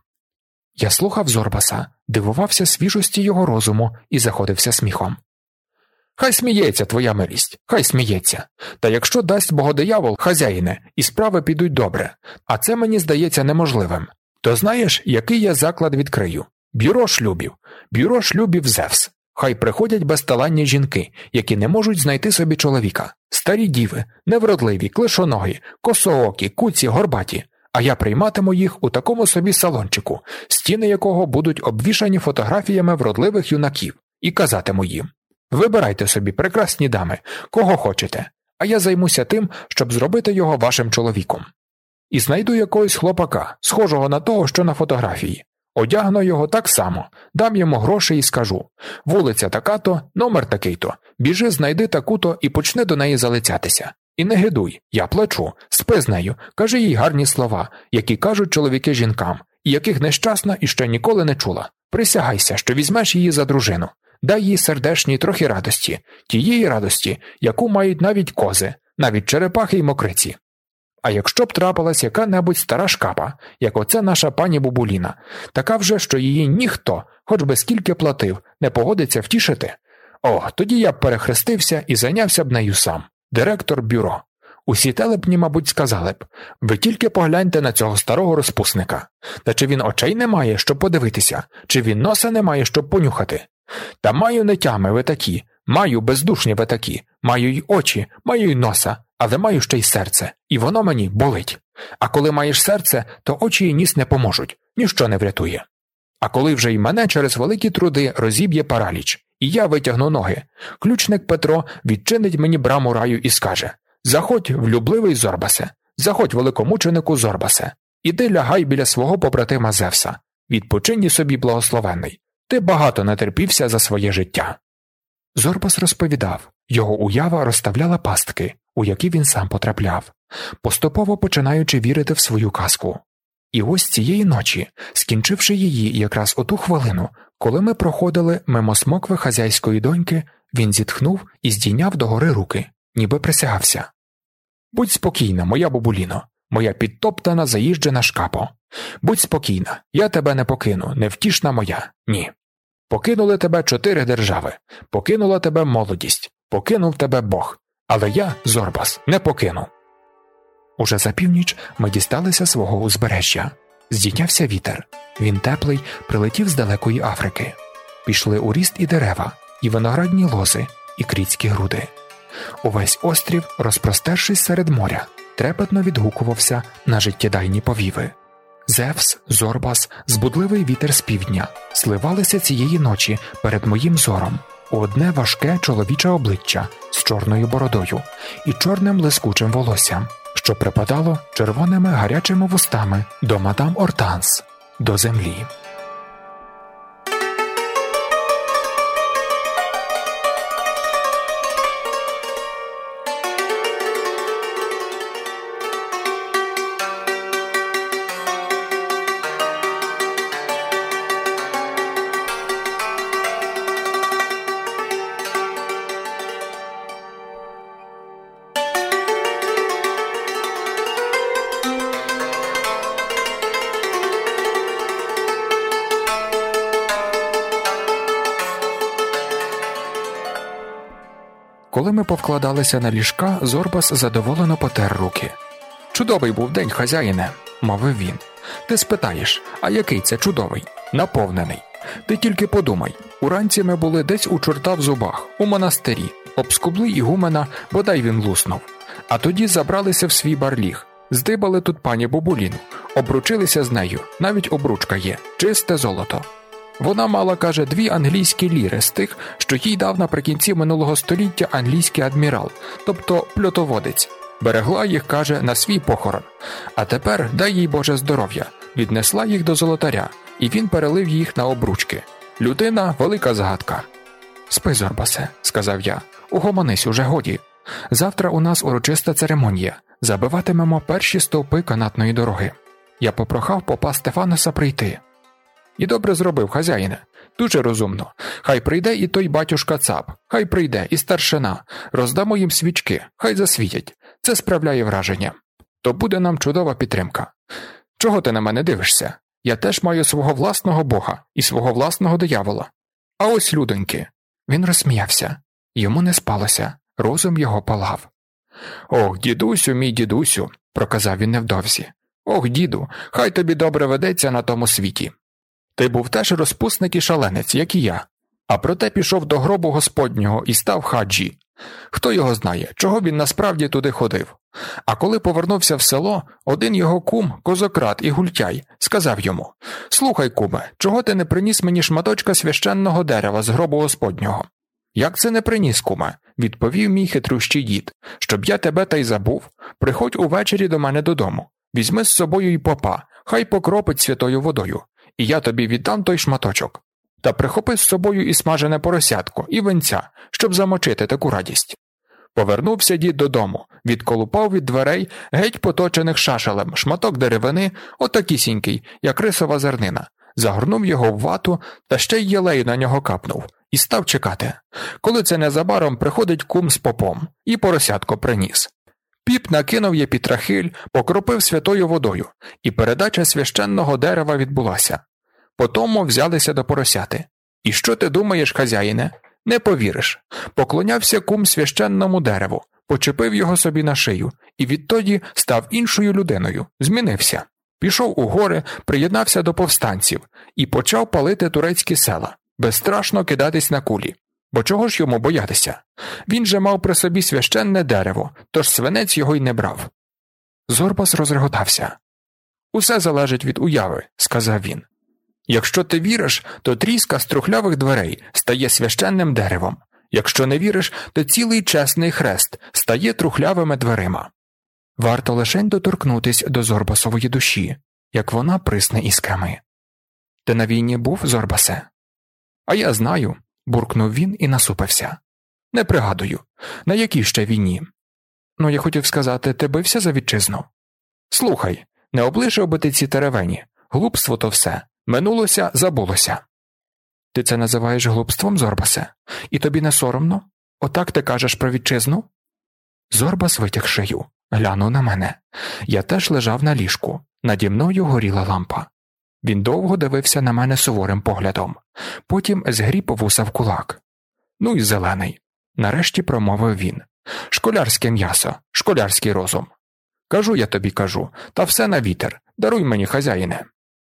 Я слухав Зорбаса, дивувався свіжості його розуму і заходився сміхом. «Хай сміється твоя милість, хай сміється. Та якщо дасть богодиявол, хазяїне, і справи підуть добре, а це мені здається неможливим, то знаєш, який я заклад відкрию? Бюро шлюбів. Бюро шлюбів Зевс. Хай приходять безталанні жінки, які не можуть знайти собі чоловіка. Старі діви, невродливі, клишоногі, косоокі, куці, горбаті. А я прийматиму їх у такому собі салончику, стіни якого будуть обвішані фотографіями вродливих юнаків, і казатиму їм: вибирайте собі, прекрасні дами, кого хочете, а я займуся тим, щоб зробити його вашим чоловіком. І знайду якогось хлопака, схожого на того, що на фотографії. Одягну його так само, дам йому гроші і скажу: вулиця така-то, номер такий-то, біжи, знайди таку-то і почни до неї залицятися. І не гидуй, я плачу, спи з нею, кажи їй гарні слова, які кажуть чоловіки жінкам, і яких нещасна і ще ніколи не чула. Присягайся, що візьмеш її за дружину. Дай їй сердешній трохи радості, тієї радості, яку мають навіть кози, навіть черепахи й мокриці. А якщо б трапилась яка-небудь стара шкапа, як оце наша пані Бубуліна, така вже, що її ніхто, хоч би скільки платив, не погодиться втішити, о, тоді я б перехрестився і зайнявся б нею сам, директор бюро. Усі телепні, мабуть, сказали б: ви тільки погляньте на цього старого розпусника. Та чи він очей не має, щоб подивитися, чи він носа не має, щоб понюхати? Та маю не тями ви такі, маю бездушні ви такі, маю й очі, маю й носа, але маю ще й серце, і воно мені болить. А коли маєш серце, то очі й ніс не поможуть, ніщо не врятує. А коли вже й мене через великі труди розіб'є параліч, і я витягну ноги, ключник Петро відчинить мені браму раю і скаже: заходь, влюбливий Зорбасе, заходь, великомученику Зорбасе, іди лягай біля свого побратима Зевса, відпочинь собі, благословенний, ти багато натерпівся за своє життя. Зорбас розповідав, його уява розставляла пастки, у які він сам потрапляв, поступово починаючи вірити в свою казку. І ось цієї ночі, скінчивши її якраз у ту хвилину, коли ми проходили мимо смокви хазяйської доньки, він зітхнув і здійняв догори руки, ніби присягався. «Будь спокійна, моя Бубуліно, моя підтоптана заїжджена шкапо. Будь спокійна, я тебе не покину, невтішна моя, ні. Покинули тебе чотири держави, покинула тебе молодість, покинув тебе Бог, але я, Зорбас, не покину. Уже за північ ми дісталися свого узбережжя. Здійнявся вітер, він теплий, прилетів з далекої Африки. Пішли у ріст і дерева, і виноградні лози, і крітські груди. Увесь острів, розпростершись серед моря, трепетно відгукувався на життєдайні повіви. Зевс, Зорбас, збудливий вітер з півдня сливалися цієї ночі перед моїм зором у одне важке чоловіче обличчя з чорною бородою і чорним лискучим волоссям, що припадало червоними гарячими вустами до мадам Ортанс, до землі. Коли ми повкладалися на ліжка, Зорбас задоволено потер руки. «Чудовий був день, хазяїне», – мовив він. «Ти спитаєш, а який це чудовий? Наповнений. Ти тільки подумай, уранці ми були десь у чорта в зубах, у монастирі, обскубли ігумена, бодай він луснув. А тоді забралися в свій барліг, здибали тут пані Бобуліну, обручилися з нею, навіть обручка є, чисте золото. Вона мала, каже, дві англійські ліри з тих, що їй дав наприкінці минулого століття англійський адмірал, тобто пльотоводець. Берегла їх, каже, на свій похорон. А тепер, дай їй Боже здоров'я, віднесла їх до золотаря, і він перелив їх на обручки. Людина – велика загадка». «Спи, Зорбасе», – сказав я, – «угомонись, уже годі. Завтра у нас урочиста церемонія, забиватимемо перші стовпи канатної дороги. Я попрохав попа Стефаноса прийти». «І добре зробив, хазяїне. Дуже розумно. Хай прийде і той батюшка Цап, хай прийде і старшина. Роздамо їм свічки, хай засвітять. Це справляє враження. То буде нам чудова підтримка. Чого ти на мене дивишся? Я теж маю свого власного бога і свого власного диявола. А ось людоньки». Він розсміявся. Йому не спалося, розум його палав. «Ох, дідусю, мій дідусю», – проказав він невдовзі. «Ох, діду, хай тобі добре ведеться на тому світі. Ти був теж розпусник і шаленець, як і я, а проте пішов до гробу Господнього і став хаджі. Хто його знає, чого він насправді туди ходив. А коли повернувся в село, один його кум, козократ і гультяй, сказав йому: «Слухай, куме, чого ти не приніс мені шматочка священного дерева з гробу Господнього?» «Як це не приніс, куме?» – відповів мій хитрющий дід. «Щоб я тебе та й забув, приходь увечері до мене додому, візьми з собою й попа, хай покропить святою водою, і я тобі віддам той шматочок. Та прихопи з собою і смажене поросятко, і винця, щоб замочити таку радість». Повернувся дід додому, відколупав від дверей, геть поточених шашелем, шматок деревини, отакісінький, як рисова зернина, загорнув його в вату та ще й єлею на нього капнув, і став чекати. Коли це незабаром приходить кум з попом, і поросятко приніс. Піп накинув єпітрахиль, покропив святою водою, і передача священного дерева відбулася. Потому взялися до поросяти. І що ти думаєш, хазяїне? Не повіриш. Поклонявся кум священному дереву, почепив його собі на шию, і відтоді став іншою людиною, змінився. Пішов у гори, приєднався до повстанців і почав палити турецькі села, безстрашно кидатись на кулі. Бо чого ж йому боятися? Він же мав при собі священне дерево, тож свинець його й не брав. Зорбас розреготався. «Усе залежить від уяви», – сказав він. «Якщо ти віриш, то тріска з трухлявих дверей стає священним деревом. Якщо не віриш, то цілий чесний хрест стає трухлявими дверима». Варто лишень доторкнутись до Зорбасової душі, як вона присне іскрами. «Ти на війні був, Зорбасе?» «А я знаю», – буркнув він і насупився. «Не пригадую. На якій ще війні?» «Ну, я хотів сказати, ти бився за вітчизну?» «Слухай, не облишив би ти ці теревені. Глупство то все. Минулося, забулося». «Ти це називаєш глупством, Зорбасе? І тобі не соромно? Отак ти кажеш про вітчизну?» Зорбас витяг шию, Глянув на мене. Я теж лежав на ліжку. Наді мною горіла лампа. Він довго дивився на мене суворим поглядом. Потім згріб вуса в кулак. «Ну і зелений», – нарешті промовив він. «Школярське м'ясо, школярський розум. Кажу я тобі, кажу, та все на вітер. Даруй мені, хазяїне».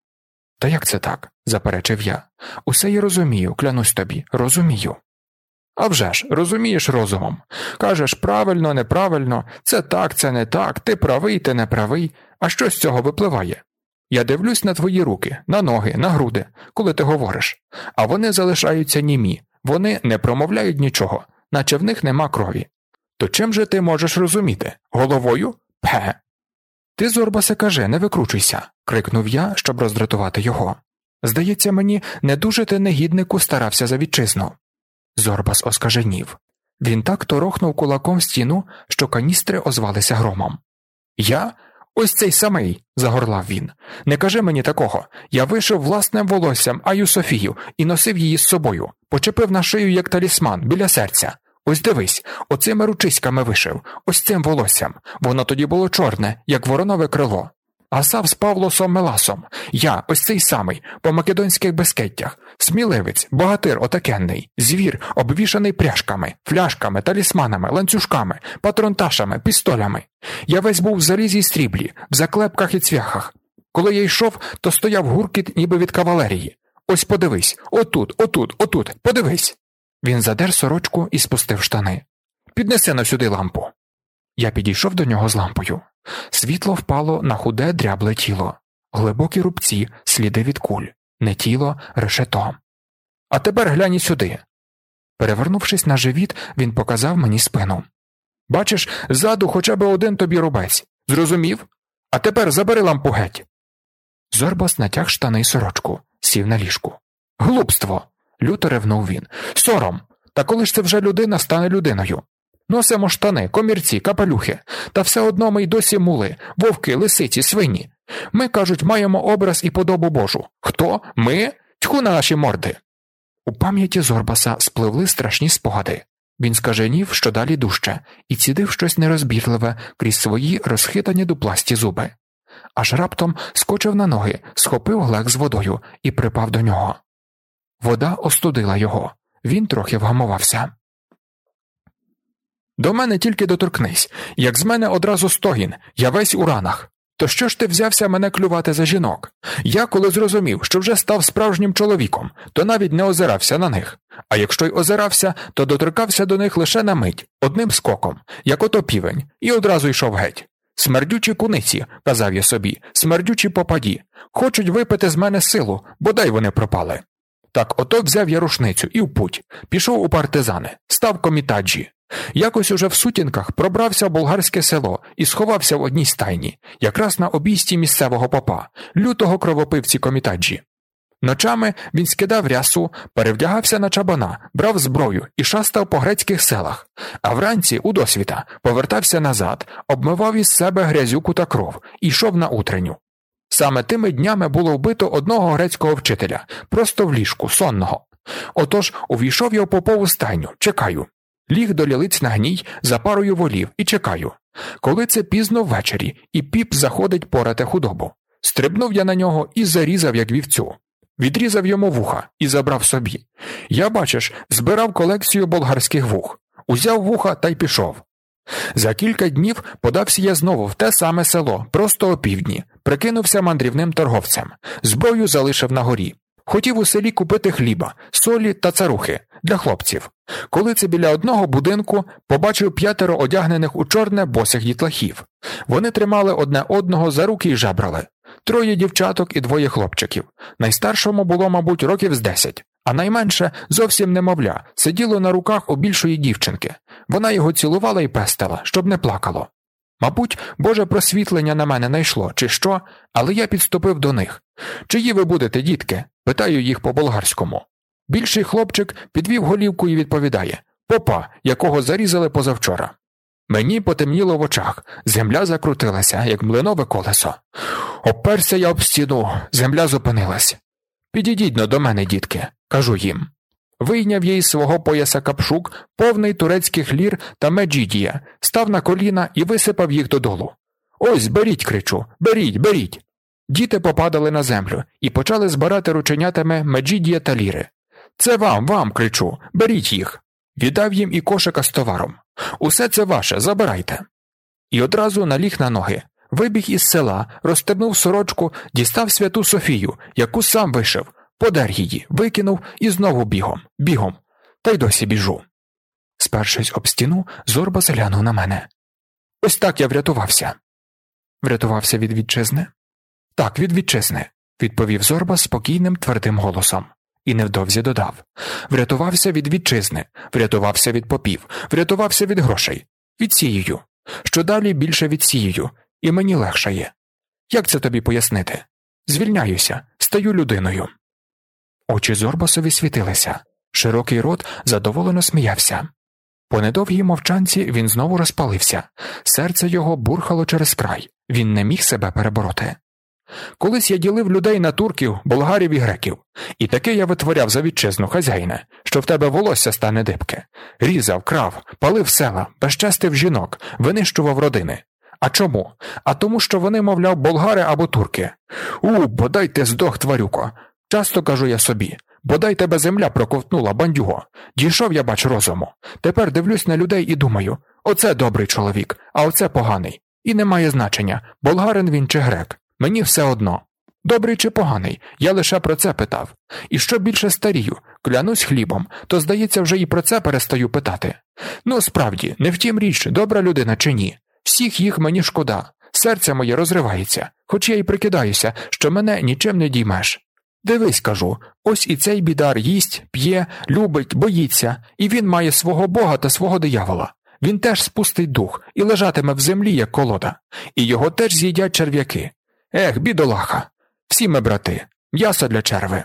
«Та як це так?» – заперечив я. «Усе я розумію, клянусь тобі, розумію». «А вже ж, розумієш розумом. Кажеш, правильно, неправильно, це так, це не так, ти правий, ти не правий. А що з цього випливає? Я дивлюсь на твої руки, на ноги, на груди, коли ти говориш. А вони залишаються німі, вони не промовляють нічого, наче в них нема крові. То чим же ти можеш розуміти? Головою? Пе!» «Ти, Зорбасе, кажи, не викручуйся», – крикнув я, щоб роздратувати його. «Здається мені, не дуже ти, негіднику, старався за вітчизну». Зорбас оскаженів. Він так торохнув кулаком в стіну, що каністри озвалися громом. «Я? Ось цей самий!» – загорлав він. «Не кажи мені такого. Я вишив власним волоссям Аю Софію і носив її з собою. Почепив на шию, як талісман, біля серця. Ось дивись, оцими ручиськами вишив, ось цим волоссям. Воно тоді було чорне, як воронове крило. Асав з Павлосом Меласом. Я, ось цей самий, по македонських безкеттях. Сміливець, богатир отакенний, звір, обвішаний пряжками, фляшками, талісманами, ланцюжками, патронташами, пістолями. Я весь був в залізі й сріблі, в заклепках і цвяхах. Коли я йшов, то стояв гуркіт ніби від кавалерії. Ось подивись, отут, отут, отут, подивись». Він задер сорочку і спустив штани. «Піднеси на сюди лампу». Я підійшов до нього з лампою. Світло впало на худе дрябле тіло. Глибокі рубці, сліди від куль. Не тіло, решето. «А тепер глянь сюди». Перевернувшись на живіт, він показав мені спину. «Бачиш, ззаду хоча б один тобі рубець. Зрозумів? А тепер забери лампу геть». Зорбас натяг штани й сорочку, сів на ліжку. «Глупство!» – люто ревнув він. «Сором! Та коли ж це вже людина стане людиною? Носимо штани, комірці, капелюхи, та все одно ми й досі мули, вовки, лисиці, свині. Ми, кажуть, маємо образ і подобу Божу. Хто? Ми? Тьху на наші морди!» У пам'яті Зорбаса спливли страшні спогади. Він скаженів, що далі дужче, і цідив щось нерозбірливе крізь свої розхитані дупласті зуби. Аж раптом скочив на ноги, схопив глек з водою і припав до нього. Вода остудила його. Він трохи вгамувався. «До мене тільки доторкнись, як з мене одразу стогін, я весь у ранах. То що ж ти взявся мене клювати за жінок? Я, коли зрозумів, що вже став справжнім чоловіком, то навіть не озирався на них. А якщо й озирався, то доторкався до них лише на мить, одним скоком, як ото півень, і одразу йшов геть. Смердючі куниці, казав я собі, смердючі попаді, хочуть випити з мене силу, бодай вони пропали. Так ото взяв я рушницю і в путь, пішов у партизани, став комітаджі. Якось уже в сутінках пробрався в болгарське село і сховався в одній стайні, якраз на обійсті місцевого попа, лютого кровопивці комітаджі. Ночами він скидав рясу, перевдягався на чабана, брав зброю і шастав по грецьких селах, а вранці, у досвіта, повертався назад, обмивав із себе грязюку та кров і йшов на утренню. Саме тими днями було вбито одного грецького вчителя, просто в ліжку, сонного. Отож, увійшов я в попову стайню, чекаю. Ліг до лілиць на гній за парою волів і чекаю. Коли це пізно ввечері, і піп заходить порати худобу. Стрибнув я на нього і зарізав, як вівцю. Відрізав йому вуха і забрав собі. Я, бачиш, збирав колекцію болгарських вух. Узяв вуха та й пішов. За кілька днів подався я знову в те саме село, просто опівдні, прикинувся мандрівним торговцем. Зброю залишив на горі. Хотів у селі купити хліба, солі та царухи для хлопців. Коли це біля одного будинку побачив п'ятеро одягнених у чорне босих дітлахів. Вони тримали одне одного за руки й жебрали. Троє дівчаток і двоє хлопчиків. Найстаршому було, мабуть, років з десять, а найменше зовсім немовля, сиділо на руках у більшої дівчинки. Вона його цілувала і пестила, щоб не плакало. Мабуть, Боже просвітлення на мене найшло, чи що, але я підступив до них. «Чиї ви будете, дітки?» – питаю їх по-болгарському. Більший хлопчик підвів голівку і відповідає: «Попа, якого зарізали позавчора». Мені потемніло в очах, земля закрутилася, як млинове колесо. Оперся я об стіну, земля зупинилась. «Підійдіть-но до мене, дітки», – кажу їм. Вийняв їй з свого пояса капшук, повний турецьких лір та меджидія, став на коліна і висипав їх додолу. «Ось, беріть!» – кричу. «Беріть, беріть!» Діти попадали на землю і почали збирати рученятами меджидія та ліри. «Це вам, вам!» – кричу. «Беріть їх!» Віддав їм і кошика з товаром. «Усе це ваше, забирайте!» І одразу наліг на ноги. Вибіг із села, розстебнув сорочку, дістав Святу Софію, яку сам вишив, подер її, викинув і знову бігом, бігом. Та й досі біжу. Спершись об стіну, Зорбас глянув на мене. Ось так я врятувався. Врятувався від вітчизни? Так, від вітчизни, відповів Зорбас спокійним, твердим голосом. І невдовзі додав. Врятувався від вітчизни, врятувався від попів, врятувався від грошей. Відсіюю. Що далі більше відсіюю, і мені легшає. Як це тобі пояснити? Звільняюся, стаю людиною. Очі Зорбасові світилися. Широкий рот задоволено сміявся. По недовгій мовчанці він знову розпалився. Серце його бурхало через край. Він не міг себе перебороти. Колись я ділив людей на турків, болгарів і греків. І таке я витворяв за вітчизну, хазяїне, що в тебе волосся стане дибке. Різав, крав, палив села, безчестив жінок, винищував родини. А чому? А тому, що вони, мовляв, болгари або турки. У, бодай ти здох, тварюко. Часто кажу я собі. Бодай тебе земля проковтнула, бандюго. Дійшов я, бач, розуму. Тепер дивлюсь на людей і думаю, оце добрий чоловік, а оце поганий. І немає значення, болгарин він чи грек. Мені все одно. Добрий чи поганий, я лише про це питав. І що більше старію, клянусь хлібом, то, здається, вже і про це перестаю питати. Ну, справді, не в тім річ, добра людина чи ні. Всіх їх мені шкода. Серце моє розривається, хоч я й прикидаюся, що мене нічим не діймеш. Дивись, кажу, ось і цей бідар їсть, п'є, любить, боїться, і він має свого Бога та свого диявола. Він теж спустить дух і лежатиме в землі, як колода. І його теж з'їдять черв'яки. Ех, бідолаха! Всі ми брати, м'ясо для черви.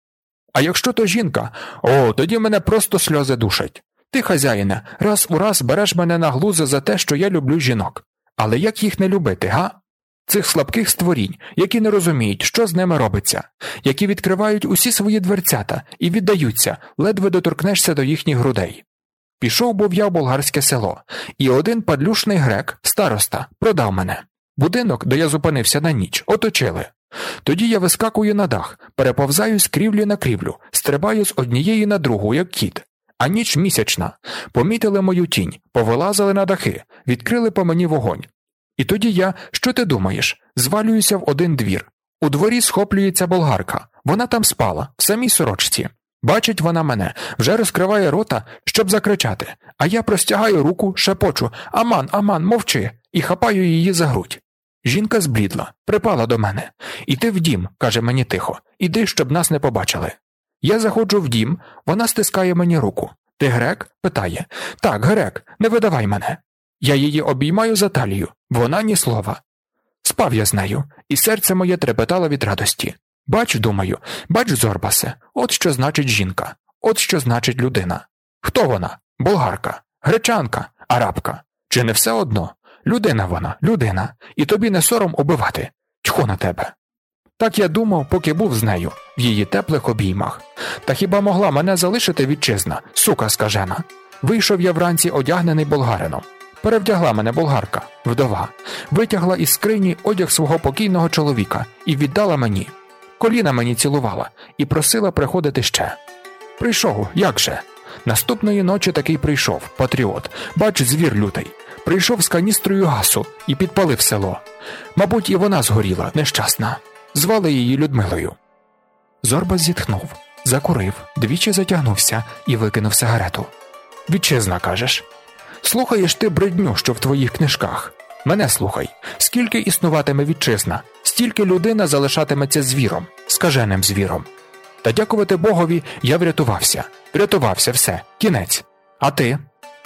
А якщо то жінка, о, тоді мене просто сльози душать. Ти, хазяїне, раз у раз береш мене на глузи за те, що я люблю жінок. Але як їх не любити, га? Цих слабких створінь, які не розуміють, що з ними робиться, які відкривають усі свої дверцята і віддаються, ледве доторкнешся до їхніх грудей. Пішов був я в болгарське село, і один падлюшний грек, староста, продав мене. Будинок, де я зупинився на ніч, оточили. Тоді я вискакую на дах, переповзаю з крівлі на крівлю, стрибаю з однієї на другу, як кіт. А ніч місячна. Помітили мою тінь, повилазили на дахи, відкрили по мені вогонь. І тоді я, що ти думаєш, звалююся в один двір. У дворі схоплюється болгарка. Вона там спала, в самій сорочці. Бачить вона мене, вже розкриває рота, щоб закричати. А я простягаю руку, шепочу «Аман, аман, мовчи!» і хапаю її за грудь. Жінка зблідла, припала до мене. «Іди в дім», – каже мені тихо, «іди, щоб нас не побачили». Я заходжу в дім, вона стискає мені руку. «Ти грек?» – питає. «Так, грек, не видавай мене». Я її обіймаю за талію, вона ні слова. Спав я з нею, і серце моє трепетало від радості. Бач, думаю, бач, Зорбасе, от що значить жінка, от що значить людина. Хто вона? Болгарка, гречанка, арабка. Чи не все одно? Людина вона, людина, і тобі не сором убивати. Тьху на тебе. Так я думав, поки був з нею, в її теплих обіймах. Та хіба могла мене залишити вітчизна, сука скажена? Вийшов я вранці одягнений болгарином. Перевдягла мене болгарка, вдова, витягла із скрині одяг свого покійного чоловіка і віддала мені. Коліна мені цілувала і просила приходити ще. Прийшов, як же? Наступної ночі такий прийшов, патріот, бач, звір лютий. Прийшов з каністрою гасу і підпалив село. Мабуть, і вона згоріла, нещасна. Звали її Людмилою. Зорбас зітхнув, закурив, двічі затягнувся і викинув сигарету. Вітчизна, кажеш? Слухаєш ти бредню, що в твоїх книжках. Мене слухай. Скільки існуватиме вітчизна, стільки людина залишатиметься звіром, скаженим звіром. Та дякувати Богові, я врятувався. Врятувався, все, кінець. А ти?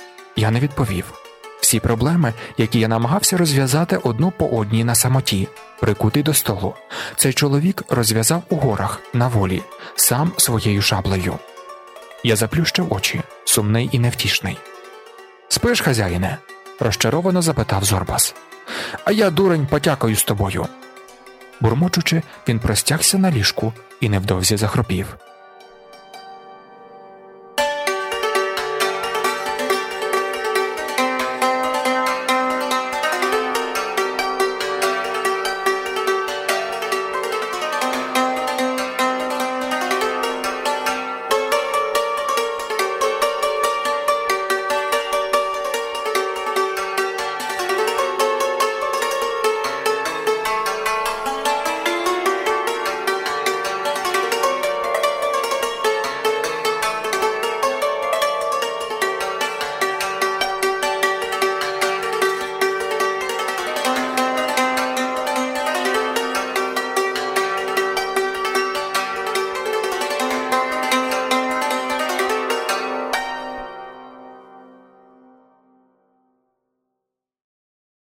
Я не відповів. Всі проблеми, які я намагався розв'язати одну по одній на самоті, прикутий до столу, цей чоловік розв'язав у горах, на волі, сам своєю шаблею. Я заплющив очі, сумний і невтішний. «Спиш, хазяїне?» – розчаровано запитав Зорбас. «А я, дурень, потякаю з тобою». Бурмочучи, він простягся на ліжку і невдовзі захропів.